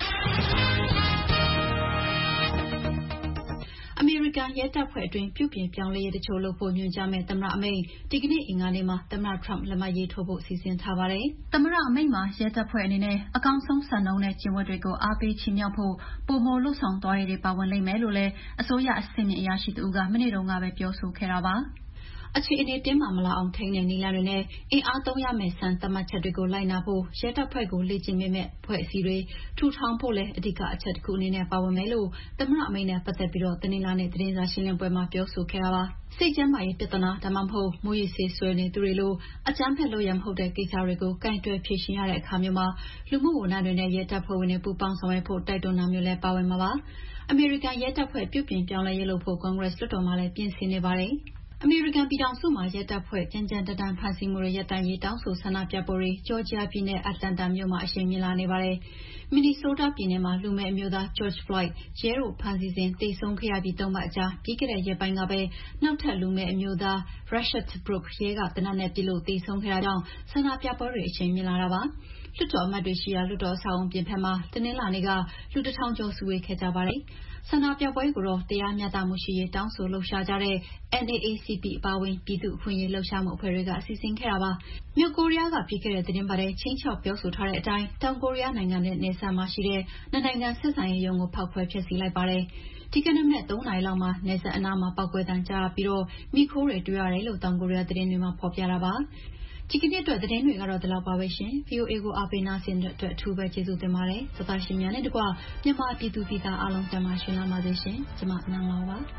အမေရိကန်ရဲတပ်ဖွဲ့အတွင်းပြုပြင်ပြောင်းလဲရေးတချို့လုပ်ဖို့ညွှန်ကြားမဲ့သမ္မတအမိန့်ဒီကနေ့အင်္ဂါနေ့မှာသမ္မတ Trump လက်မှတ်ရေးထိုးဖို့စီစဉ်ထားပါတယ်။သမ္မတအမိန့်မှာရဲတပ်ဖွဲ့အနေနဲ့အကောင်းဆုံးစံနှုန်းနဲ့ကျင့်ဝတ်တွေကိုအားပေးချီးမြှောက်ဖို့ပိုမိုလှုပ်ဆောင်သွားရေးတွေပါဝင်လိမ့်မယ်လို့လည်းအစိုးရအဆင့်မြင့်အရာရှိတဦးကမနေ့တုန်းကပဲပြောဆိုခဲ့တာပါ။အခြေအနေတင်းမာမလာအောင်ထိန်းတဲ့နည်းလမ်းတွေနဲ့အင်အားသုံးရမယ့်စံသတ်မှတ်ချက်တွေကိုလိုက်နာဖို့ရဲတပ်ဖွဲ့ကိုလေ့ကျင့်ပေးမယ့်ဖွဲ့အစည်းတွေထူထောင်ဖို့လည်းအဓိကအချက်တစ်ခုအနေနဲ့ပါဝင်မယ်လို့သမ္မတအမိန့်နဲ့ပတ်သက်ပြီးတနင်္လာနေ့သတင်းစာရှင်းလင်းပွဲမှာပြောဆိုခဲ့တာပါ။စိတ်ကျန်းမာရေးပြဿနာဒါမှမဟုတ်မူးယစ်ဆေးဆွဲနေသူတွေလိုအကြမ်းဖက်လုပ်ရမဟုတ်တဲ့ကိစ္စတွေကိုကင်တွယ်ဖြေရှင်းရတဲ့အခါမျိုးမှာလူမှုဝန်ထမ်းတွေနဲ့ရဲတပ်ဖွဲ့ဝင်တွေပူးပေါင်းဆောင်ရွက်ဖို့တိုက်တွန်းတာမျိုးလည်းပါဝင်မှာပါ။အမေရိကန်ရဲတပ်ဖွဲ့ပြုပြင်ပြောင်းလဲရေးလုပ်ဖို့ကွန်ဂရက်လွှတ်တော်မှာလည်းပြင်ဆင်နေပါတယ်။အမေရိကန်ပြည်ထောင်စုမှာရဲတပ်ဖွဲ့ကြမ်းကြမ်းတမ်းဖမ်းဆီးမှုတွေရပ်တန့်ရေးတောင်းဆိုဆန္ဒပြပွဲတွေဂျော်ဂျီယာပြည်နယ်အတ္တလန္တာမြို့မှာအရှိန်မြင့်လာနေပါတယ်။မင်နီဆိုးတားပြည်နယ်မှာလူမည်းအမျိုးသား George Floyd ရဲတို့ဖမ်းဆီးစဉ်သေဆုံးခဲ့ရပြီး3 ပတ်အကြာပြီးခဲ့တဲ့ရက်ပိုင်းကပဲနောက်ထပ်လူမည်းအမျိုးသား Rayshard Brooks ရဲကသေနတ်နဲ့ပစ်လို့သေဆုံးခဲ့တာကြောင့်ဆန္ဒပြပွဲတွေအရှိန်မြင့်လာတာပါ။လွှတ်တော်အမတ်တွေရှိရာလွှတ်တော်အဆောက်အုံပြင်ပမှာတနင်္လာနေ့ကလူ1000ကျော်စုဝေးခဲ့ကြပါတယ်။ဆန္ဒပြပွဲကိုတော့တရားမျှတမှုရှိရေးတောင်းဆိုလှုပ်ရှားကြတဲ့ NAACP အပါအဝင်ပြည်သူ့အခွင့်အရေးလှုပ်ရှားမှုအဖွဲ့တွေကစီစဉ်ခဲ့တာပါ။မြောက်ကိုရီးယားကပြီးခဲ့တဲ့သတင်းပတ်ထဲချင်းချောက်ပြောဆိုထားတဲ့အတိုင်းတောင်ကိုရီးယားနိုင်ငံနဲ့နယ်စပ်မှာရှိတဲ့နိုင်ငံဆက်ဆံရေးရုံးကိုဖောက်ခွဲဖျက်ဆီးလိုက်ပါတယ်။ဒီကနေ့မနက်3 နာရီလောက်မှာနယ်စပ်အနားမှာပောက်ကွဲတံကြားပြီးမီးခိုးတွေတွေ့ရတယ်လို့တောင်ကိုရီးယားသတင်းတွေမှာဖော်ပြတာပါ။ဒီကနေ့အတွက်သတင်းတွေကတော့ဒီလောက်ပါပဲရှင်။ VOA ကိုအားပေးနားဆင်တဲ့အတွက်အထူးပဲကျေးဇူးတင်ပါတယ်။စပါရှင်များနဲ့တကွမြန်မာပြည်သူပြည်သားအားလုံးကျန်းမာရှင်လာပါစေရှင်။ကျွန်မနန်းလောပါ။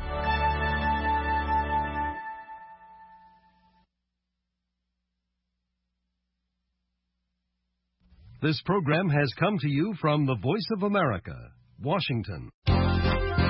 This program has come to you from the Voice of America, Washington.